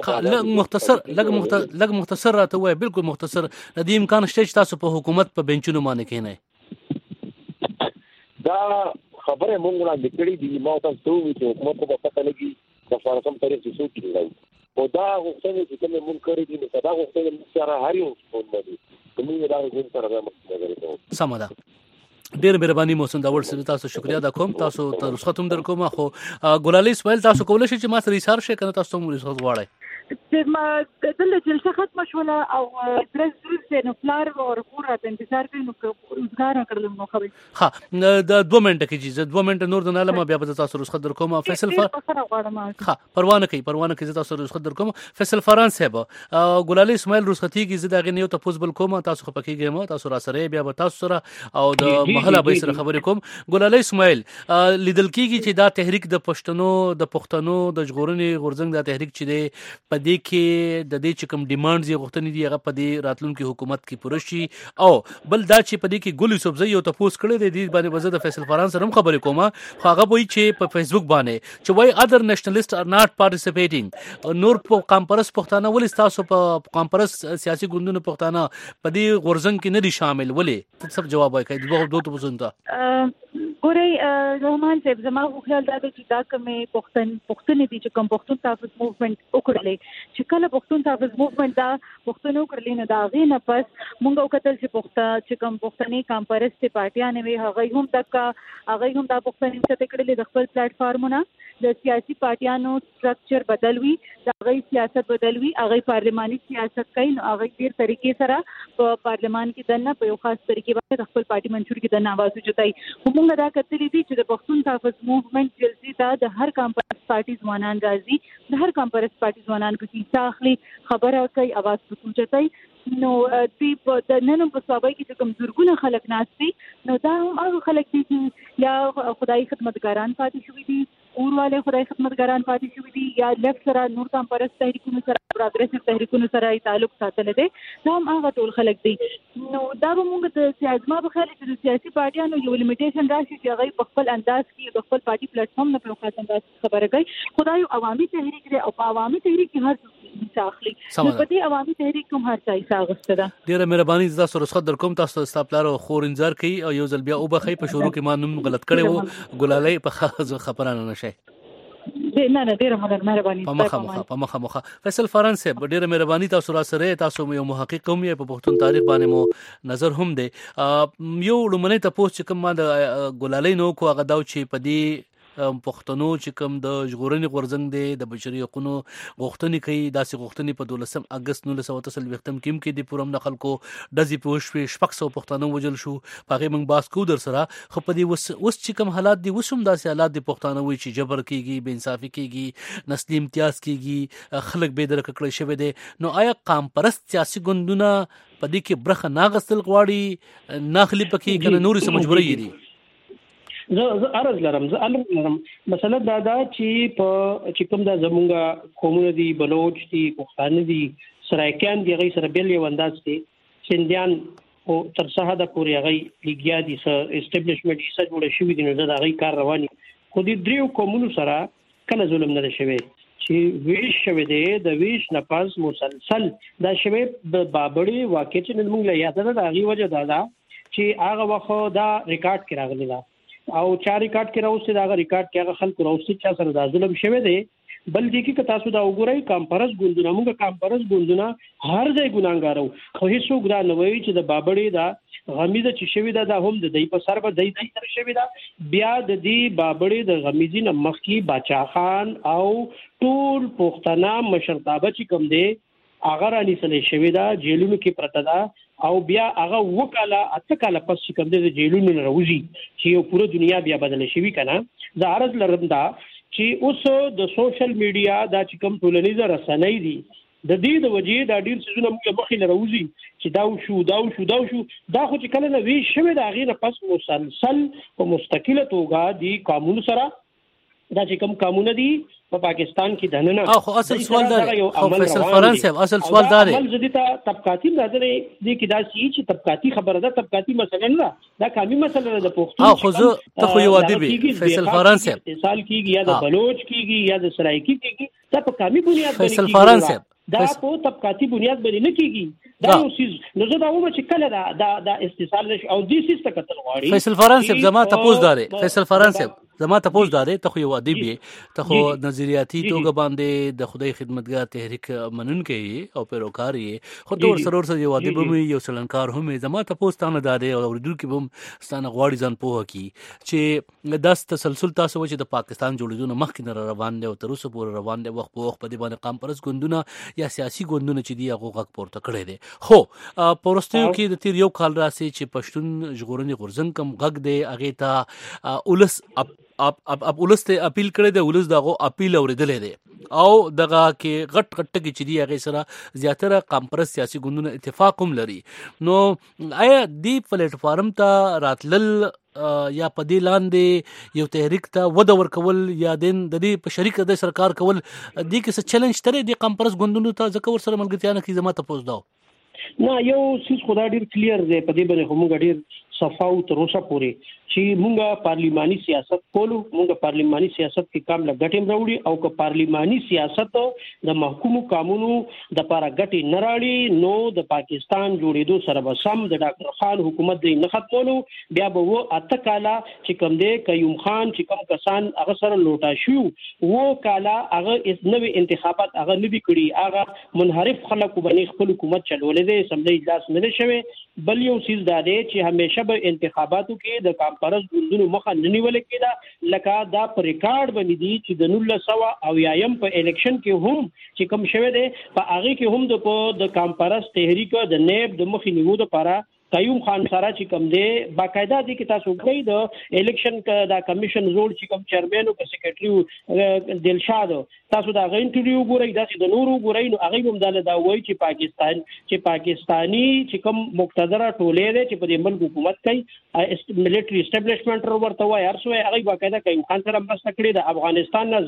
کې لږ مختصر راته وای بالکل مختصر د دې امکان شته چې تاسو په حکومت په بنچونو باندې کېنئ دا خبره موږ لا دکړې دي ما تاسو چې حکومت په پته لګي د فارسم طریق چې څوک کیږي او دا غوښتنه چې کوم موږ کړی دي دا غوښتنه چې سره هر یو څه باندې کومه دا غوښتنه سره مخکې سم ده ډیر مهرباني محسن داوړ سره تاسو شکریا دا کوم تاسو ته رخصت هم در کوم خو ګلالي اسماعیل تاسو کولای شئ چې ما سره ریسارچ وکړئ تاسو هم رخصت غواړئ چې ما دلته جلسه ختمه شوله او درس نو فلار او پورا انتظار کوي نو روزګار کړل نو خبري ها د 2 منټه کې چې 2 منټه نور د نالم بیا به تاسو رخصت در کوم فیصل ها پروانه کوي تاسو رخصت در کوم فیصل فرانس صاحب ګلالي اسماعیل رخصتي کې زده غنیو ته پوزبل کوم تاسو خو پکې ګم تاسو را سره بیا به تاسو سره او د محله به سره خبرې کوم ګلالي اسماعیل لیدل کېږي چې دا تحریک د پښتنو د ژغورنې غورځنګ د تحریک چې دی په دې کې د دې چې کوم ډیمانډز یې غوښتنې دي هغه په دې راتلونکي حکومت کې پوره شي او بل دا چې په دې کې ګل یوسفزۍ یو تپوس کړی دی د باندې وزیر د فیصل فرانس سره هم خبرې کومه خو هغه وایي چې په فیسبوک باندې چې وای ادر نېشنلیست ار ناٹ پارټیسپیټینګ نور په کانفرنس پښتانه ولې تاسو په کانفرنس سیاسي ګوندونو پښتانه په دې غورځنګ کې نه دي شامل ولې سب جواب وایي دوه پوښتنه ګورئ رحمان صاحب زما خیال دا دی چې دا کومې پښتنې دي چې کوم پښتون تحفظ موومېنټ وکړلې چې کله پښتون تحفظ موومېنټ دا پښتنو وکړلې نه دا غي نه پس مونږ وکتل چې کوم پښتنې کانفرنس پارټیانې وي هغه هم دا پښتنې څخه کړلې د خپل پلیټ فارمونه د سیاسي پارټیانو سټرکچر بدل وی دا غي سیاست بدل وی هغه پارلماني سیاست کوي نو هغه ډیر طریقې سره په پارلمان کې دنه په یو خاص طریقې باندې خپل پارټي منشور کې دنه आवाज اوچتای موږ دا کتلې دي چې د پښتون تحفظ موومېنټ جلسې ته د هر کانفرنس پارټي ځوانان راځي د هر کانفرنس پارټي ځوانان په کې اخلي خبره کوي आवाज اوچتای نو په د نن په صوبای کې کوم زورګونه خلک ناشتي نو دا هم هغه خلک دي چې یا خدای خدمتګاران پاتې شوي دي اورواله خدای خدمتګاران پاتې شوي دي یا لیفت سره نور کانفرنس تحریکونو سره پروګریسیو تحریکونو سره تعلق ساتل دي دا هم هغه ټول خلک دي نو دا به موږ د سیاست په خاله چې د سیاسي پارټیانو یو لیمیټیشن راشي چې هغه په خپل انداز کې د خپل پارټي پلیټ فارم نه په خاص انداز خبره کوي خدای عوامي تحریک دی او په عوامي تحریک کې هر څه اخلي نو په دې عوامي تحریک کوم هر ځای ساغسته ده ډیره مهرباني تاسو رخصت در کوم تاسو استاپلار خور انتظار کوي او یو ځل بیا او بخې په شروع کې ما نوم غلط کړی وو ګلالي په خاص خبرانه نشي نه ډیره مهرباني په مخه فیصل فرانس ډیره مهرباني تاسو را سره تاسو یو محقق کوم په پښتون تاریخ باندې مو نظر هم دی یو لمنې ته پوسټ کوم ما د ګلالي نو کو هغه دا چې په دې پښتنو چې کوم د ژغورنې غورځنګ دی د بشري حقوقو غوښتنې کوي داسې غوښتنې په 12 اگست 1930 کې د پورم د خلکو دزي پوښوي شپږ سو پښتنو وجل شو هغه موږ باس کو در سره خو په دې اوس چې کوم حالات دي وسوم داسې حالات دي پښتانه وي چې جبر کیږي بے انصافي کیږي نسلي امتیاز کیږي خلک به درک کړی شوی دي نو آیا قام پرست سیاسي ګوندونه په دې کې برخه ناغستل غواړي ناخلي پکې کنه نوري سمجبوري دي زه عرض لرم مسله دا چې کوم د زمونږه قومونه دي بلوچ دي پښتانه دي سرایکان دي غي سره بل یو انداز دي سندیان او تر څه حد پورې غي لګیا دي سره اسټابلیشمنت یې جوړ شوی دي نو دا غي کار رواني خو دې دریو قومونو سره کله ظلم نه شوی چې ویش شوی دی د ویش نه پاس مسلسل دا شوی بابړي واقع چې موږ له یاد نه راغی وجه دا چې هغه وخت دا ریکارډ کړه غلی او چا ریکارډ کې راوستي دا ریکارډ کې هغه خلکو راوستي چې سره د ظلم شوی دی بل دي کې تاسو دا وګورئ کانفرنس ګوندونه موږ کانفرنس ګوندونه هر ځای ګناګارو خو هیڅوک دا نه وایي چې د بابړې دا غمیزه چې شوی دا هم د دې په سر به دای سره شوی دا بیا د دې بابړې د غمیزي نه مخکي باچا خان او ټول پښتنه مشرتابه چې کوم دی هغه رانی سره شوی دا جیلونو کې پرته دا او بیا هغه وکاله اته کاله پس چې کوم دی جیلونو نه راوځي چې یو پوره دنیا بیا بدل شوی کنه زه عرض لرم دا چې اوس د سوشل میډیا دا چې کوم ټولنیز رسنۍ دي د دې د وجې دا ډیر څه موږ مخې لروزي چې دا خو چې کله نه وی شوی دا غیر پس مسلسل په مستقله توګه دی قانون سره دا چې کوم قانون دي په پاکستان کې دننه خو اصل سوال دا خو فیصل فرانس صاحب اصل سوال دا دی عمل زدي ته طبقاتي نظر دي کې دا چې طبقاتي خبره ده طبقاتي مسله نه دا قومي مسله ده پښتون خو زه ته خو یو ادبي فیصل فرانس صاحب مثال کیږي یا د بلوچ کیږي یا د سرایکی کیږي دا په قومي بنیاد باندې فیصل فرانس صاحب دا په طبقاتي بنیاد باندې نه کیږي دا یو چیز نو زه دا وایم چې کله دا استثال او دې سیس ته کتل غواړي فیصل فرانس صاحب زما تاسو داري فیصل فرانس صاحب زما تاسو داري ته خو یو ادبي ته خو نظریاتي توګه باندې د خدای خدمتګار تحریک منونکې او پیروکار یې خو تور سرور یو ادبي مې یو سلنکار هم زما تاسو ستانه داري او اوریدونکو بم ستانه غواړي ځان پوهه کی چې داس تسلسل تاسو چې د پاکستان جوړېدو مخکې نه روان دي او تر اوسه پورې روان دي وخت په وخت په دې باندې کانفرنس ګوندونه یا سیاسي ګوندونه چې دی هغه غږ پورته کړی دي خو پرستیو کې د تیر یو کال راسي چې پښتون ژغورنې غورځنګ کم غږ دی هغه ته اولس اولس ته اپیل کړی دی اولس دغه اپیل اوریدلې دی او دغه کې غټ غټ کې چې دی هغه سره زیاتره کانفرنس سیاسي ګوندونه اتفاق هم لري نو آیا دی پلیټ فارم ته راتلل یا په دې لاندې یو تحریک ته وده ورکول یا د دې په شریک د سرکار کول دې کې څه چیلنج ترې د کانفرنس ګوندونو ته ځکه ور سره ملګرتیا نه کی زما ته پوښتنه نه یو سیس خدای ډیر کلیر دی په دې باندې موږ ډیر صفاو تر اوسه پورې چې موږ پارلیماني سیاست کولو موږ پارلیماني سیاست کې کام لګټم راوړي او که پارلیماني سیاست د محکومو قانونو د لپاره ګټي نه راړي نو د پاکستان جوړېدو سره به سم د ډاکټر خان حکومت دی نه ختمولو بیا به و اته کاله چې کوم دی قیوم خان چې کوم کسان هغه سره لوټا شو و کاله هغه نوې انتخابات هغه نوي کړي هغه منحرف خلکو باندې خپل حکومت چلولې دي سمدي اجلاس نه شوي بل یو چیز دا دی چې همیشه به انتخاباتو کې د کانفرنس ګوندونو مخه نه نیول کېده لکه دا پر ریکارډ باندې دي چې د 1900 او یایم په الیکشن کې هم چې کوم شوه دی په هغه کې هم د کانفرنس تحریک د نیب د مخې نیولو لپاره قیوم خان سره چې کوم دی باقاعده دي کې تاسو کوي د الیکشن دا کمیشن زوړ چې کوم چیرمن او سیکریټری دلشاد تاسو دا غو انټرویو ګورئ دا چې د نورو ګورئ نو هغه هم دا وایي چې پاکستانی چې کوم مقتدره ټولې دي چې په دې ملک حکومت کوي ملټری اسټابلیشمنت ورته وایي هرڅه هغه باقاعده قیوم خان سره مرسته کړې د افغانستان نه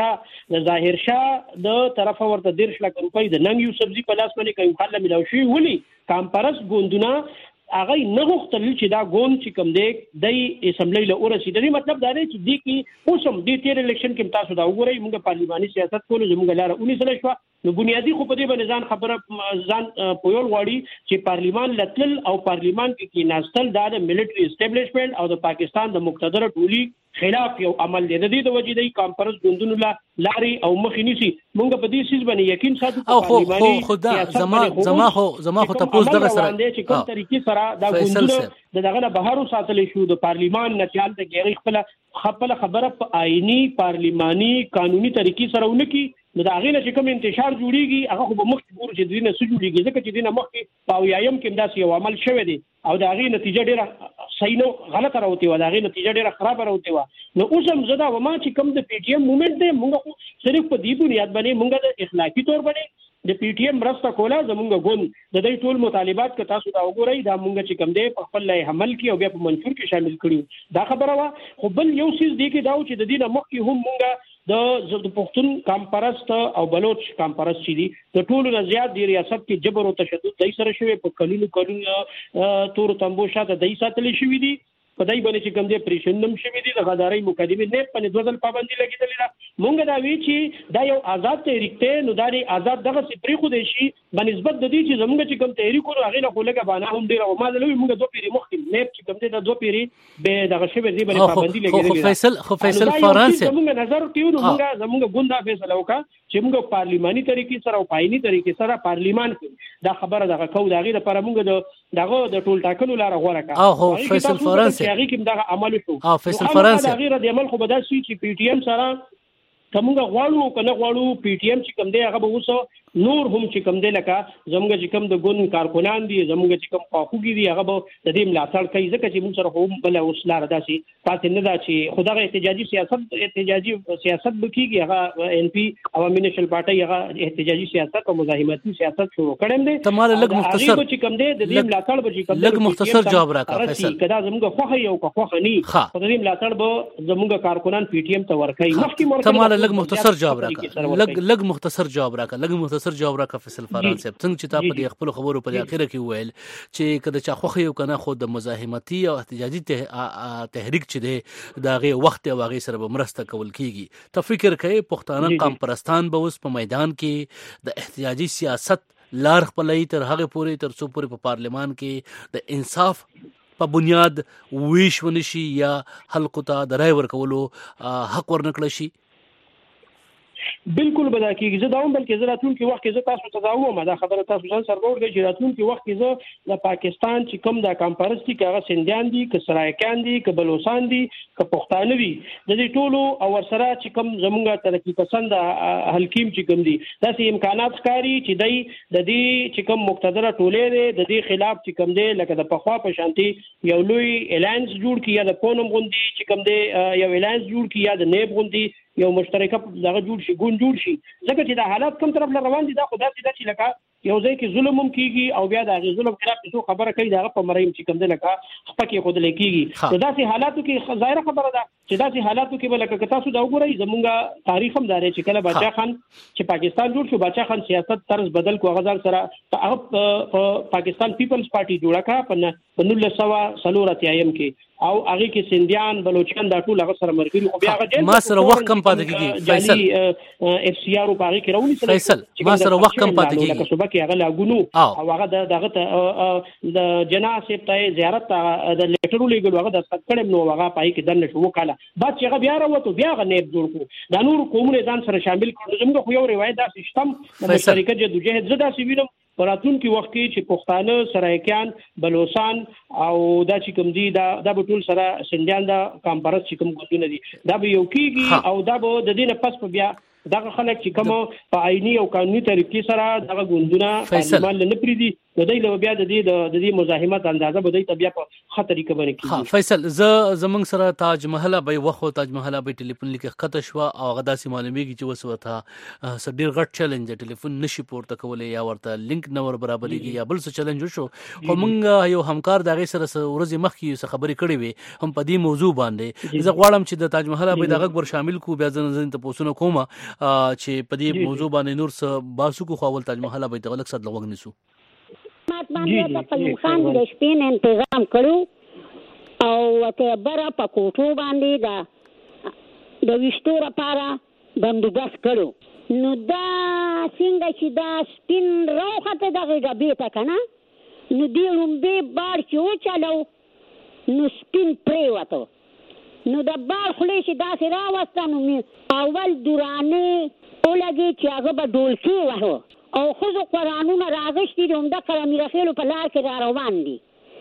ظاهر شاه د طرفه ورته 10 لک روپۍ د ننګ یو سبزی په لاس باندې قیوم خان له ملاوي شي ولي کانفرنس ګوندونه هغه نه غوښتل چې دا ګوند چې کوم دی د اسمبلی له ورسېدلی مطلب دا دی چې دی کې اوسم د تیر الیکشن کې تاسو دا وګورئ موږ پارلیماني سیاست کولو زموږ لاره 19 شو نو بنیادی خو په دې باندې ځان خبره ځان پویول غواړي چې پارلیمان لتل او پارلیمان کې ناستل دا د ملټری اسټابلیشمنت او د پاکستان د مقتدر ټولي خلاف یو عمل دی د دې د وجې د کانفرنس ګوندونو لاري او مخې نيسي موږ په دې سیس باندې یقین ساتو او خو خدا زما خو تاسو دغه سره چې کوم طریقې سره دا ګوندونه دغه بهارو ساتل شو د پارلیمان نه چال ته غیري خپل خبره په آئینی پارلیماني قانوني طریقې سره ونکي نو دا غینه چې کوم انتشار جوړیږي هغه خو به مخ ګور چې دینه سې جوړیږي ځکه چې دینه مخ په یایم کې داسې یو عمل شوی دی او دا غي نتیجه ډیره صحیح نو غلطه راوتی و دا غي نتیجه ډیره خراب راوتی و نو اوس هم زدا و ما چې کوم د پی ټی ایم موومېنټ دی موږ صرف په دې بنیاد باندې موږ د اخلاقی تور باندې د پی ټی ایم مرسته کوله زمونږ ګوند د دې ټول مطالبات که تاسو دا وګورئ دا مونږ چې کوم دی په خپل عمل کې او بیا په منشور کې شامل کړیو دا خبره وا خو بل یو چیز دی کې دا چې د دې نه مخکې هم مونږ د پښتون کانفرنس او بلوچ کانفرنس چې دي د ټولو نه زیات د ریاست کې جبر او تشدد دای سره شوی په کلونو تور تنبو شاته دای ساتل شوی دي په دای باندې چې کوم دې پریشنم شوی دي د غداري مقدمه نه په دوزل پابندي لګیدلې ده. مونږ دا وی چې دا یو آزاد تحریک ته نو دا آزاد دغه سپری خو دې شي بنسبت د دې چې زمونږ چې کوم تحریک ورو هغه له خلګه باندې هم ډیر او ما دلوي مونږ دوه پیری مخکې نه چې کوم دې د دوه پیری به دغه شی به دې باندې پابندي لګیدلې. خو فیصل فرانسه زمونږ نظر کیو نو زمونږ ګوندا فیصله وکړه چې موږ پارلیماني طریقې سره او پایني طریقې سره پارلیمان دا خبره دغه کو دغه لپاره موږ دغه د ټول ټاکنو لاره غوړه کړه. او فیصل فرانسه هغه کوم دغه عمل شو. فیصل فرانسه دغه د عمل خو بدل شي چې پی ټی ایم سره کومه غواړو کنه غواړو پی ټی ایم چې کوم دی هغه به وسو نور هم چې کوم دی لکه زموږ چې کوم د ګون کارکونان دي زموږ چې کوم خواخوږي دي هغه به د دې ملاتړ کوي ځکه چې موږ سره هم بل وسلار داسي پاتې نه دا چې خدای احتجاجي سیاست بکیږي هغه ان پی عوامي نشل پارټي هغه احتجاجي سیاست او مزاحمتي سیاست شروع کړم دي. تمہاره لګ مختصر چې کوم دی د دې ملاتړ به چې کوم لګ مختصر جواب راکړه فیصل کدا زموږ خوخه یو خوخه ني خو د دې ملاتړ به زموږ کارکونان پی ټی ایم ته ورکړي. مخکې تمہاره لګ مختصر جواب راکړه لګ مختصر جواب راکړه فیصل فرانسه څنګه چې تاسو په خپل خبرو په اخره کې ویل چې کله چا خوخه یو کنه خو د مزاحمتي او احتجاجي تحریک چې دی دغه وخت او هغه سره به مرسته کول کیږي. ته فکر کوي پښتانه قام پرستان به اوس په میدان کې د احتجاجي سیاست لار خپلې تر هغه پورې تر څو پورې په پارلمان کې د انصاف په بنیاد ویش ونشي یا حلقو ته د رای ورکولو حق ورنکړل شي؟ بالکل بدا کیږي. زه دا هم بلکې زه راتلونکي وخت کې زه تاسو ته دا وایم دا خبره تاسو ځان سره ورګی چې راتلونکي وخت کې زه د پاکستان چې کوم دا کمپارسټي کې هغه سندیان دي که سرایکان دي که بلوچستان دي که پښتانه دي د دې ټولو او ورسره چې کوم زمونږه ترقی پسند حلقیم چې کوم دي داسې امکانات ښکاري چې د دې چې کوم مقتدره ټولې دي د دې خلاف چې کوم دي لکه د پخوا په شانتي یو لوی الاینس جوړ کی یا د پونم غوندي چې کوم دي یو الاینس جوړ کی یا د نیب غوندي یو مشترکه دغه جوړ شي ګون جوړ شي ځکه چې د حالات کوم طرف روان دي دا خدای دې چې لکه یو ځای کې ظلم هم کیږي او بیا د ظلم خلاف څه خبره کوي دا په مریم چې کوم دي لکه خپکه خود لیکيږي. نو داسې حالاتو کې ظاهره خبره ده چې داسې حالاتو کې بلکې تاسو دا وګورئ زمونږ تاریخ هم داري چې کله بادشاہ خان چې پاکستان جوړ شو بادشاہ خان سیاست طرز بدل کو غزال سره هغه پاکستان پیپلز پارټي جوړه کا په 1940 کې او هغه کې سندیان بلوچستان دا ټول هغه سره مرګري خو بیا هغه ما سره وخت کم پاتې کیږي فیصل اف سی آر او هغه کې راونی فیصل ما سره وخت کم پاتې کیږي لکه صبح کې هغه لاګونو او هغه دغه د جناح سیب ته زیارت د لیټرو لګلو هغه د سکړم نو هغه پای کې دنه شو وکاله بعد چې هغه بیا راوته بیا هغه نیب جوړ کو دا نور قومونه ځان سره شامل کړو زموږ خو یو روایت دا سیستم د مشترکه جدوجہد زدا سی وینم پراتون کې وخت کې چې پښتانه سرایکان بلوچستان او دا چې کوم دي دا به ټول سره سندیان دا کمپارس چې کوم ګوندونه دي دا به یو کېږي او دا به د دې نه پس په بیا دغه خلک چې کوم په آئینی او قانوني طریقې سره دغه ګوندونه پارلمان نه پریدي نو دوی له بیا د دې مزاحمت اندازه به دوی ته بیا په خطرې کې باندې کیږي. فیصل زمنګ سره تاج محل به وخت تاج محل به ټلیفون لیکه خطه شو او غدا سي معلومیږي چې وسوته سډیر غټ چیلنج ټلیفون نشي پورته کولای یا ورته لینک نور برابرېږي یا بل څه چیلنج شو خو موږ یو همکار دغه سره ورځ مخکې څه خبرې کړې وي هم په دې موضوع باندې زه غواړم چې د تاج محل به دغه ور شامل کو بیا ځن ته پوښتنه کوم چې په دې موضوع باندې نور څه باسو کو خپل تاج محل به دغه لک صد لوګ نسو باندې د قیوم خان د شپین تنظیم کړو او ته برا په کوټو باندې د وشتو لپاره بندوبست کړو نو دا څنګه چې دا سپین راوخته دغه غبې ته کنه نو دی لومبه بار چې و چالو نو سپین پریوته نو د بار خلې چې داسې راوسته نو اول دورانه اولګي چې هغه به ډولکی وهو او خو قرآنونه راغشتي د همدا قلمي رخیلو په لار کې را روان دي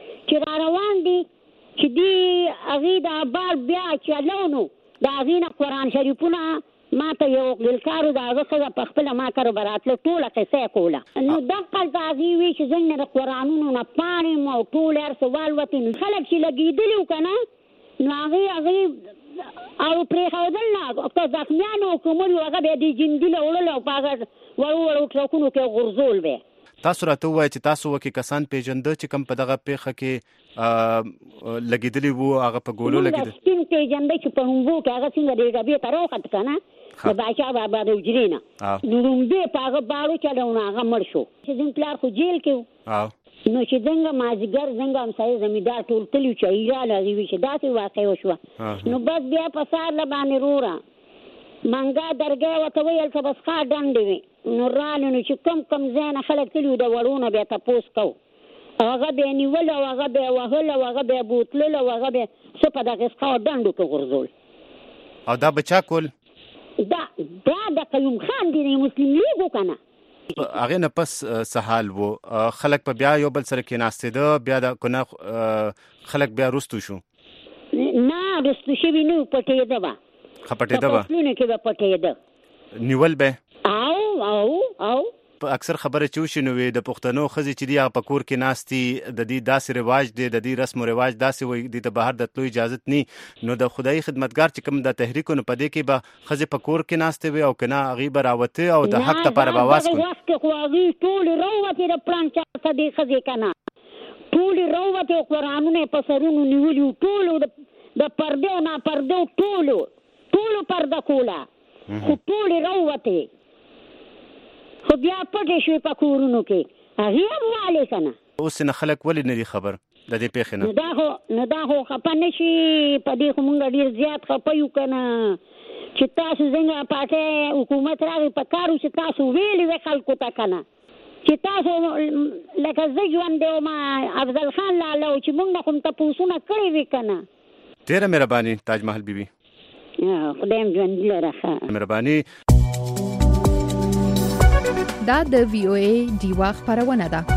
چې دی هغې د بار بیا چلونو د هغې نه قرآن شریفونه ما ته یو ګلکارو د هغه ښځه په خپله ما کره به راتله ټوله قصه یې کوله نو دقلته هغې وی چې زه نه د قرآنونو نه پاڼې م او ټول هر څه والوتې نو خلک چې لګېدلي وو که نه نو هغې او پرېښودل نه که زخمیانو او کومل هغه بیا د جندي له وړل او په هغه وړو ټرکونو کې غورځول بیا تاسو راته ووایئ چې تاسو وکې کسان پیژنده چې کوم په دغه پیښه کې لګېدلي وو هغه په ګولو لګېدل سپین پیژنده چې په لومبو کې هغه څنګه د ډبې ته راوخت که نه د باچا بابا د حجرې نه نو لومبې په هغه باړو چلونه هغه مړ شو چې زموږ پلار خو جیل کې و نو چې څنګه مازیګر څنګه هم سړی زمیندار ټول تلي چې ایراله وي چې داسې واقع وشوه نو بس بیا په سهار له باندې روره منګا درګاه ورته ویل که بس ښه ډنډې وي نو رالو نو چې کم ځای نه خلک تلي وو د وړونه بیا تپوس کوو او هغه بیا نیول او هغه بیا وهل او هغه بیا بوتلل او هغه بیا څه په دغه څښاو ډنډو کې غورځول او دا بچا کول دا د قیوم خان دی مسلم لیګو که نه هغې نه پس سهال و خلک په بیا یو بل سره کېناستېده بیا د کنه خلک بیا رستو شو نه رستو شوي نه پټېده به پټېده به فصلونو کې به پټېده نیول به او اکثر خبره چې وشي نو د پښتنو ښځې چې دي هغه په کور کې ناستي د دې داسې رواج دی د دې رسم و رواج داسې وي د بهر د تلو اجازت نی نو د خدای خدمتګار چې کوم د تحریکونو په دې کې به ښځې په کور کې ناستې وي او که نه هغې به راوتې او د حق دپاره به اواز کړي وخت کې خو هغې ټولې راوتې د پلان چاته دې ښځې که نه ټولې راوتې او قرآنونه یې په سرونو نیولي وو ټولو د پردې او ناپردې ټولو پرده کوله خو ټولې راوتې خو بیا پټې شوې په کورونو کې هغې هم والې که نه اوس نه خلک ولې نه دي خبر د دې پیښې نه نو دا خو خفه نه شي په دې خو مونږ ډېر زیات خفه یو که نه چې تاسو څنګه پاټۍ حکومت راغی په کار و چې تاسو ویلې وې خلکو ته که نه چې تاسو لکه زه ژوندی وم افضل خان لاله و چې مونږ نه خو م تپوسونه کړي وي که نه ډېره مهرباني تاج محل بیبي خدای م ژوندي لره ښه مهرباني دا د VOA ډیوا خپرونه ده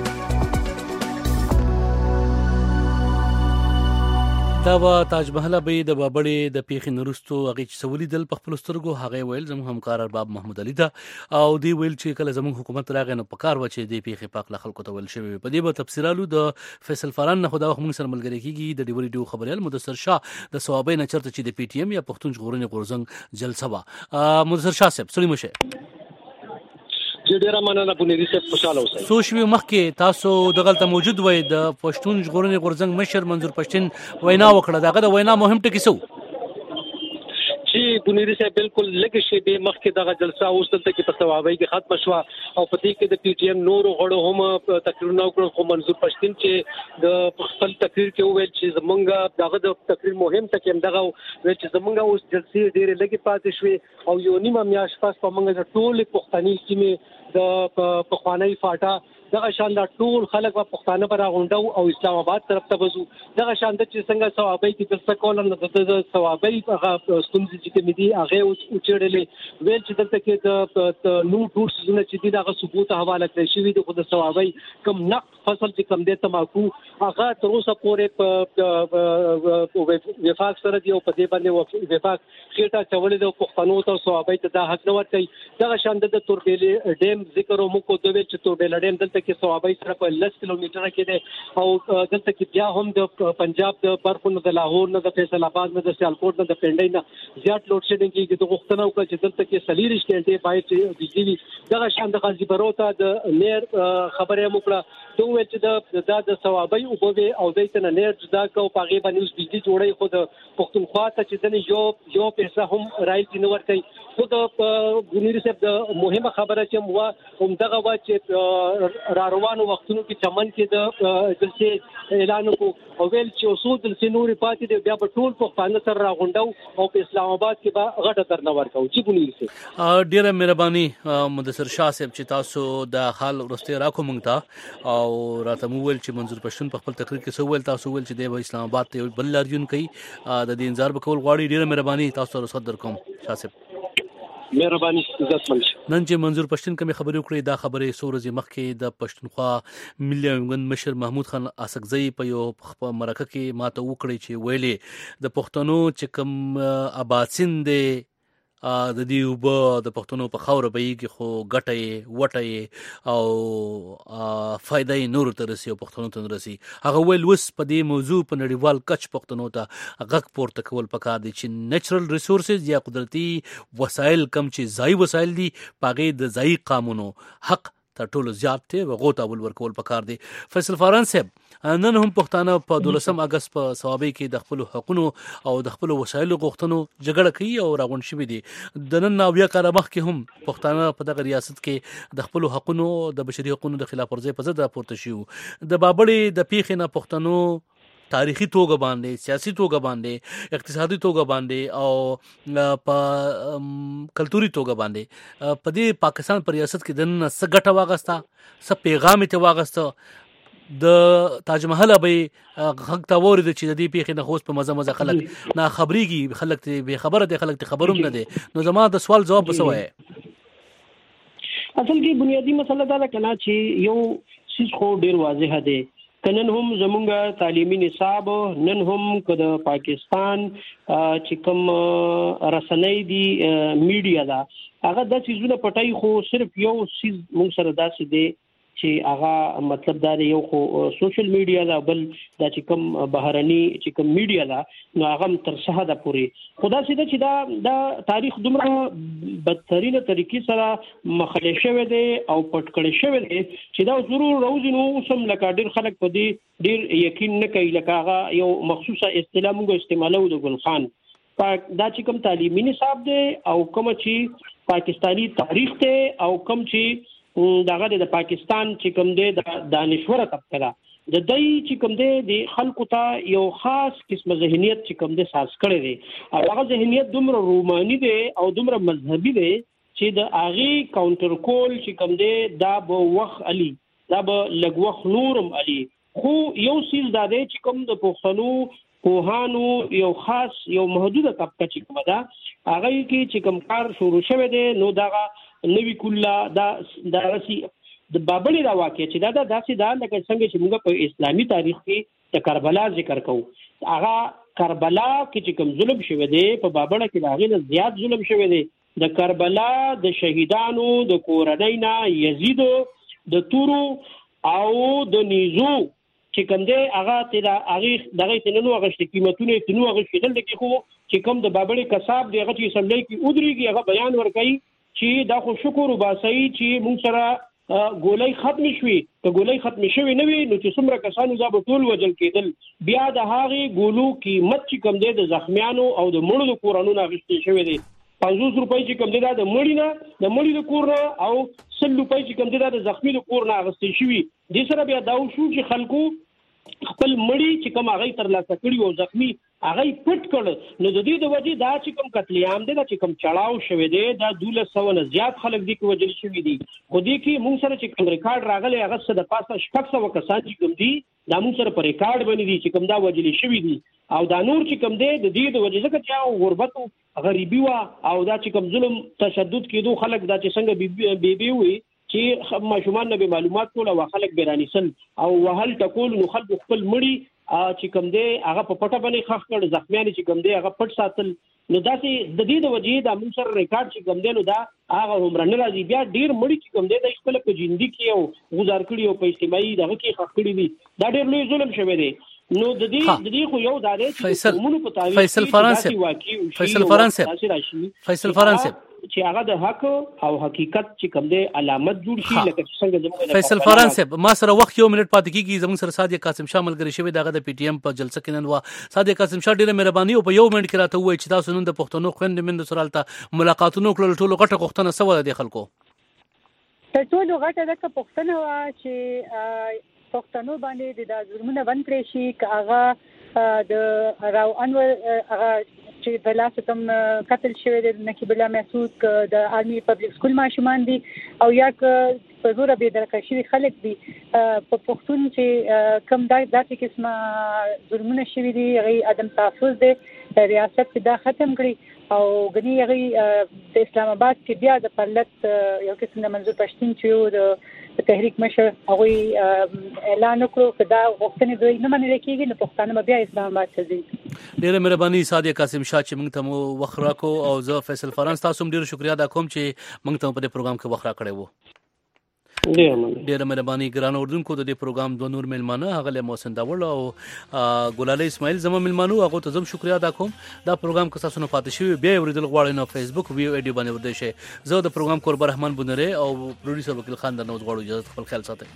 دا به تاج محل به د بابړې د پیښې نرستو هغه چې سولې دل په خپل سترګو هغه ویل زموږ همکار ارباب محمود علي دا او دی ویل چې کله زموږ حکومت راغی نو په کار و چې د پیښې پاک له خلکو ته ول شوی په دې به تفصیلاتو د فیصل فران نه خدا موږ سره ملګری کیږي د ډیوري ډیو خبريال مدثر شاه د ثوابین چرته چې د پی ټی ایم یا پښتون ژغورنې غورځنګ جلسه وا مدثر شاه صاحب سلام شه ډیره مننه بنيري صاحب خوشاله اوسئ سوشوي مخکې تاسو دغلته موجود وای د پښتون ژغورنې غورځنګ مشر منظور پښتين وینا وکړه داغه د وینا مهم ټکی سو چې بنيري صاحب بالکل لږ شي به مخکې دغه جلسه اوس دلته کې په ثوابي کې ختم شو او په دې کې د پی ټی ایم نور غړو هم تقریرونه وکړو خو منظور پښتين چې د خپل تقریر کې وویل چې زمونږ دغه د تقریر مهم ټکی هم دغه ویل چې زمونږ اوس جلسې ډېرې لږې پاتې شوې او یو نیمه میاشت پس په موږ د ټولې پښتني سیمې د پخوانی فاټا دغه شان د ټول خلک په پښتانه پر غونډو او اسلام آباد طرف ته وځو دغه شان د چې څنګه ثوابي کې د سکول نه د ثوابي هغه ستونزې چې کمیدي هغه او چړلې ویل چې دلته کې د نو ټول سونه چې دغه ثبوت حواله کړی شوی د خود ثوابي کم نقد فصل چې کم دې تماکو هغه تر اوسه پورې وفاق سره دی او په دې باندې وفاق خېټه چولې د پښتنو ته ثوابي ته د حق نه ورکړي دغه شان د توربېلې ډیم ذکر مو کو دوی چې توربېلې ډیم دلته کې ثوابي سره په 10 کیلومتره کې دی او دلته کې بیا هم د پنجاب د برخونو د لاهور نه د فیصل آباد نه د سیالکوټ نه د پنډۍ نه زیات لوډ شیډینګ کې د غوښتنه وکړه چې دلته کې سلیریش کېږي باید چې بجلی دغه شان د غازی بروته د نیر خبره موکړه دوی چې د ثوابي او بوي او دایته نه نیر جدا کو پاغي باندې اوس بجلی جوړي خو د پښتونخوا ته چې دنه یو پیسه هم راځي نو ورته خو د بنيري صاحب د مهمه خبره چې مو هم دغه وا چې را روانو وختونو کې چمن کې د جلسې اعلان کو او ویل چې اصول د سنوري پاتې دی بیا په ټول پښتانه سره راغونډو او په اسلام آباد کې به غټه درنه ورکو چې بنيري صاحب ډیره مهرباني مدثر شاه صاحب چې تاسو د حال ورسته راکو مونږ ته او راته مو ویل چې منظور پښتون په خپل تقریر کې سو ویل تاسو ویل چې د اسلام آباد ته بل لاریون کوي د دې انتظار وکول غواړي ډیره مهرباني تاسو رسد درکوم شاه صاحب مهرباني عزت منش نن چې منظور پښتون کوم خبرې وکړي دا خبرې سورزي مخکې د پښتونخوا ملي وګن مشر محمود خان اسقزي په یو مرکه کې ماته وکړي چې ویلې د پښتنو چې کوم آبادسین دي د دې وب د پښتنو په خاور به یې خو ګټي وټي او فائدې نور تر رسي او پښتنو ته رسي هغه ویل وس په دې موضوع په نړیوال کچ پښتنو ته غږ پورته کول پکار دي چې نېچرل ریسورسز یا قدرتي وسایل کم چې ځای وسایل دي پاګې د ځای قانونو حق تر ټولو زیات دی وغو ته ول ورکول پکار دی. فیصل فاران صاحب نن هم پښتانه په 12 اگست په ثوابي کې د خپل حقوقو او د خپل وسایلو غوښتنو جګړه کوي او راغون شوی دي. د نن ناویا کار مخکې هم پښتانه په دغه ریاست کې د خپل حقوقو د بشري حقوقو د خلاف ورزي په ضد راپورته شو. د بابړې د پیښې نه پښتنو تاریخي توګه باندې سیاسي توګه باندې اقتصادي توګه باندې او په کلتوري توګه باندې په دې پاکستان پر ریاست کې د نن څه ګټه واغسته څه پیغام ته واغسته. د تاج محل به حق تاور د چې د دې پیښې نه خوست په مزه خلک نه خبريږي خلک ته به خبره دي خلک ته خبروم نه دي. نو زما د سوال جواب وسوي اصل کې بنیادی مسله دا ده کنه چې یو سیس خو ډیر واضح دی. کنن هم زمونږ تعلیمي نصاب نن هم کده پاکستان چې کوم رسنۍ دي میډیا دا هغه د چیزونو پټای خو صرف یو سیس مونږ سره داسې دی چې هغه مطلب دا یو خو سوشل میډیا دا بل دا چې کوم بهرني چې کوم میډیا دا نو هغه تر څه ده پوری خدا سي چې دا تاریخ دومره بدترینه طریقې سره مخالف شوی دی او پټ کړی شوی دی چې دا ضرور روزنو سم لکه ډیر خلک په دې ډیر یقین نه کوي لکه هغه یو مخصوصه اصطلاح موږ استعمالو د ګل خان دا چې کوم تعلیمي نصاب دی او کوم چې پاکستانی تاریخ دی او کوم چې دغه د پاکستان چې کوم دی د دانشور طبقه د دای چې کوم دی د خلکو ته یو خاص قسم ذهنیت چې کوم دی ساز کړی دی او هغه ذهنیت دومره روماني دی او دومره مذهبي دی چې د اغي کاونټر کول چې کوم دی دا به وخت علي دا به لګ وخت نورم علي خو یو سیز دا دی چې کوم د پښتنو کوهانو یو خاص یو محدوده طبقه چې کوم دا هغه کې چې کوم کار شروع شوه دی نو دا نوی کله دا راسي د بابړې دا واقع چې دا داسې دا لکه څنګه چې موږ په اسلامي تاریخ کې د کربلا ذکر کوو هغه کربلا کې چې کوم ظلم شوه دی په بابړه کې دا غي زیات ظلم شوه دی د کربلا د شهیدانو د کورنۍ نه یزید د تورو او د نیزو چې کوم دی هغه هغه دغه تنو هغه قیمتونه تنو هغه شیدل کې خو چې کوم د بابړې کساب دی هغه چې سملې کې ودرېږي هغه بیان ورکړي چې دا خو شکر وباسي چې موږ سره ګولۍ ختم شوي که ګولۍ ختم شوي نه وي نو چې څومره کسانو دا به ټول وجل کېدل بیا د هغې ګولو قیمت چې کوم دی د زخمیانو او د مړو د کورانو نه اخیستل شوی دی 50 روپۍ چې کوم دی دا د مړي د کور نه او 100 روپۍ چې کوم دی دا د زخمی د کور نه اخیستل شوي دې سره بیا دا شو چې خلکو خپل مړی چې کوم هغه تر لاسه کړی او زخمی هغه پټ کړ نو د دې د وجې دا چې کوم قتل عام دی دا چې کوم چړاو شوی دی دا 1200 نه زیات خلک دي کې وجل شوی دي خو دې کې موږ سره چې کوم ریکارډ راغلی هغه څه د پاسه 600 کسان چې کوم دي دا موږ سره په ریکارډ باندې دي چې کوم دا وجل شوی دي او دا نور چې کوم دی د دې د وجې ځکه چې غربت غریبي وا او دا چې کوم ظلم تشدد کېدو خلک دا چې څنګه بي وي چې ماشومان نه به معلومات کول او خلک بیرانیسل او وهل تکول نو خلک خپل مړی چې کوم دی هغه په پټه باندې خخ کړ زخمیان چې کوم دی هغه پټ ساتل نو داسې د دې د وجې د موږ سره ریکارډ چې کوم دی نو دا هغه عمر نه راځي بیا ډیر مړی چې کوم دی د خپل په ژوند کې او گزار کړی او په اجتماعي دغه کې خخ کړی دي دا ډیر لوی ظلم شوی دی نو د دې خو یو دا دی چې موږ په تاریخ فیصل فرانسه چې هغه د حق او حقیقت چې کوم دی علامت جوړ شي لکه څنګه زموږ فیصل فرانسه ما سره وخت یو منټ پاتې کیږي زموږ سره صادق قاسم شاه ملګری شوی دغه د پی ټی ایم په جلسه کې نن وا صادق قاسم شاه ډیره مهرباني او په یو منټ کې راته وایي چې تاسو نن د پښتنو خويند مند سره ملاقاتونو کول ټولو غټه غوښتنه سوال دي خلکو ته ټولو غټه د پښتنو چې پښتنو باندې د ظلمونه بند کړی شي کاغه د راو انور هغه چې د لاس کم قتل شوی د نقیب الله مسعود د عالمي پبلک سکول ماشومان دي او یا په زور به درکشي خلک دي په پښتون چې کم داسې قسمه ظلمونه شوی دي غي عدم تحفظ دي ریاست دا ختم کړي او غني غي د اسلام آباد کې بیا د پرلط یو قسم د منظور پښتون چې د تحریک مشر هغه اعلان وکړو چې دا غوښتنې دوی نه منل کېږي نو پښتانه بیا اسلام آباد ته ځي. ډیره مهرباني صادق قاسم شاه چې موږ ته مو وخت راکو او زه فیصل فرانس تاسو ډیره شکریا ادا کوم چې موږ ته په دې پروګرام کې وخت راکړی وو. ډېر مهرباني ګران اوردونکو. د دې پروګرام دوه نور ملمانه هغه له محسن داوړ او ګلاله اسماعیل زما ملمانو هغه ته زم شکریا ادا کوم. دا پروګرام که تاسو نه پاتې شوی بیا اوریدل غواړئ نو فیسبوک ویو ایډیو باندې ورده شي. زه د پروګرام قربان رحمان بنره او پروډوسر وکیل خان درنه غواړم اجازه خپل خیال ساتئ.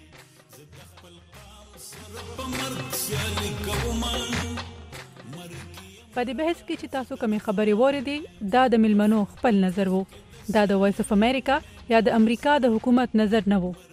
په دې بحث کې چې تاسو کومې خبرې وریدي دا د ملمنو خپل نظر وو. دا د وایس اف امریکا یا د امریکا د حکومت نظر نه وو.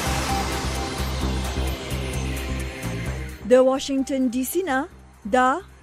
د واشنگټن ډي سي نه دا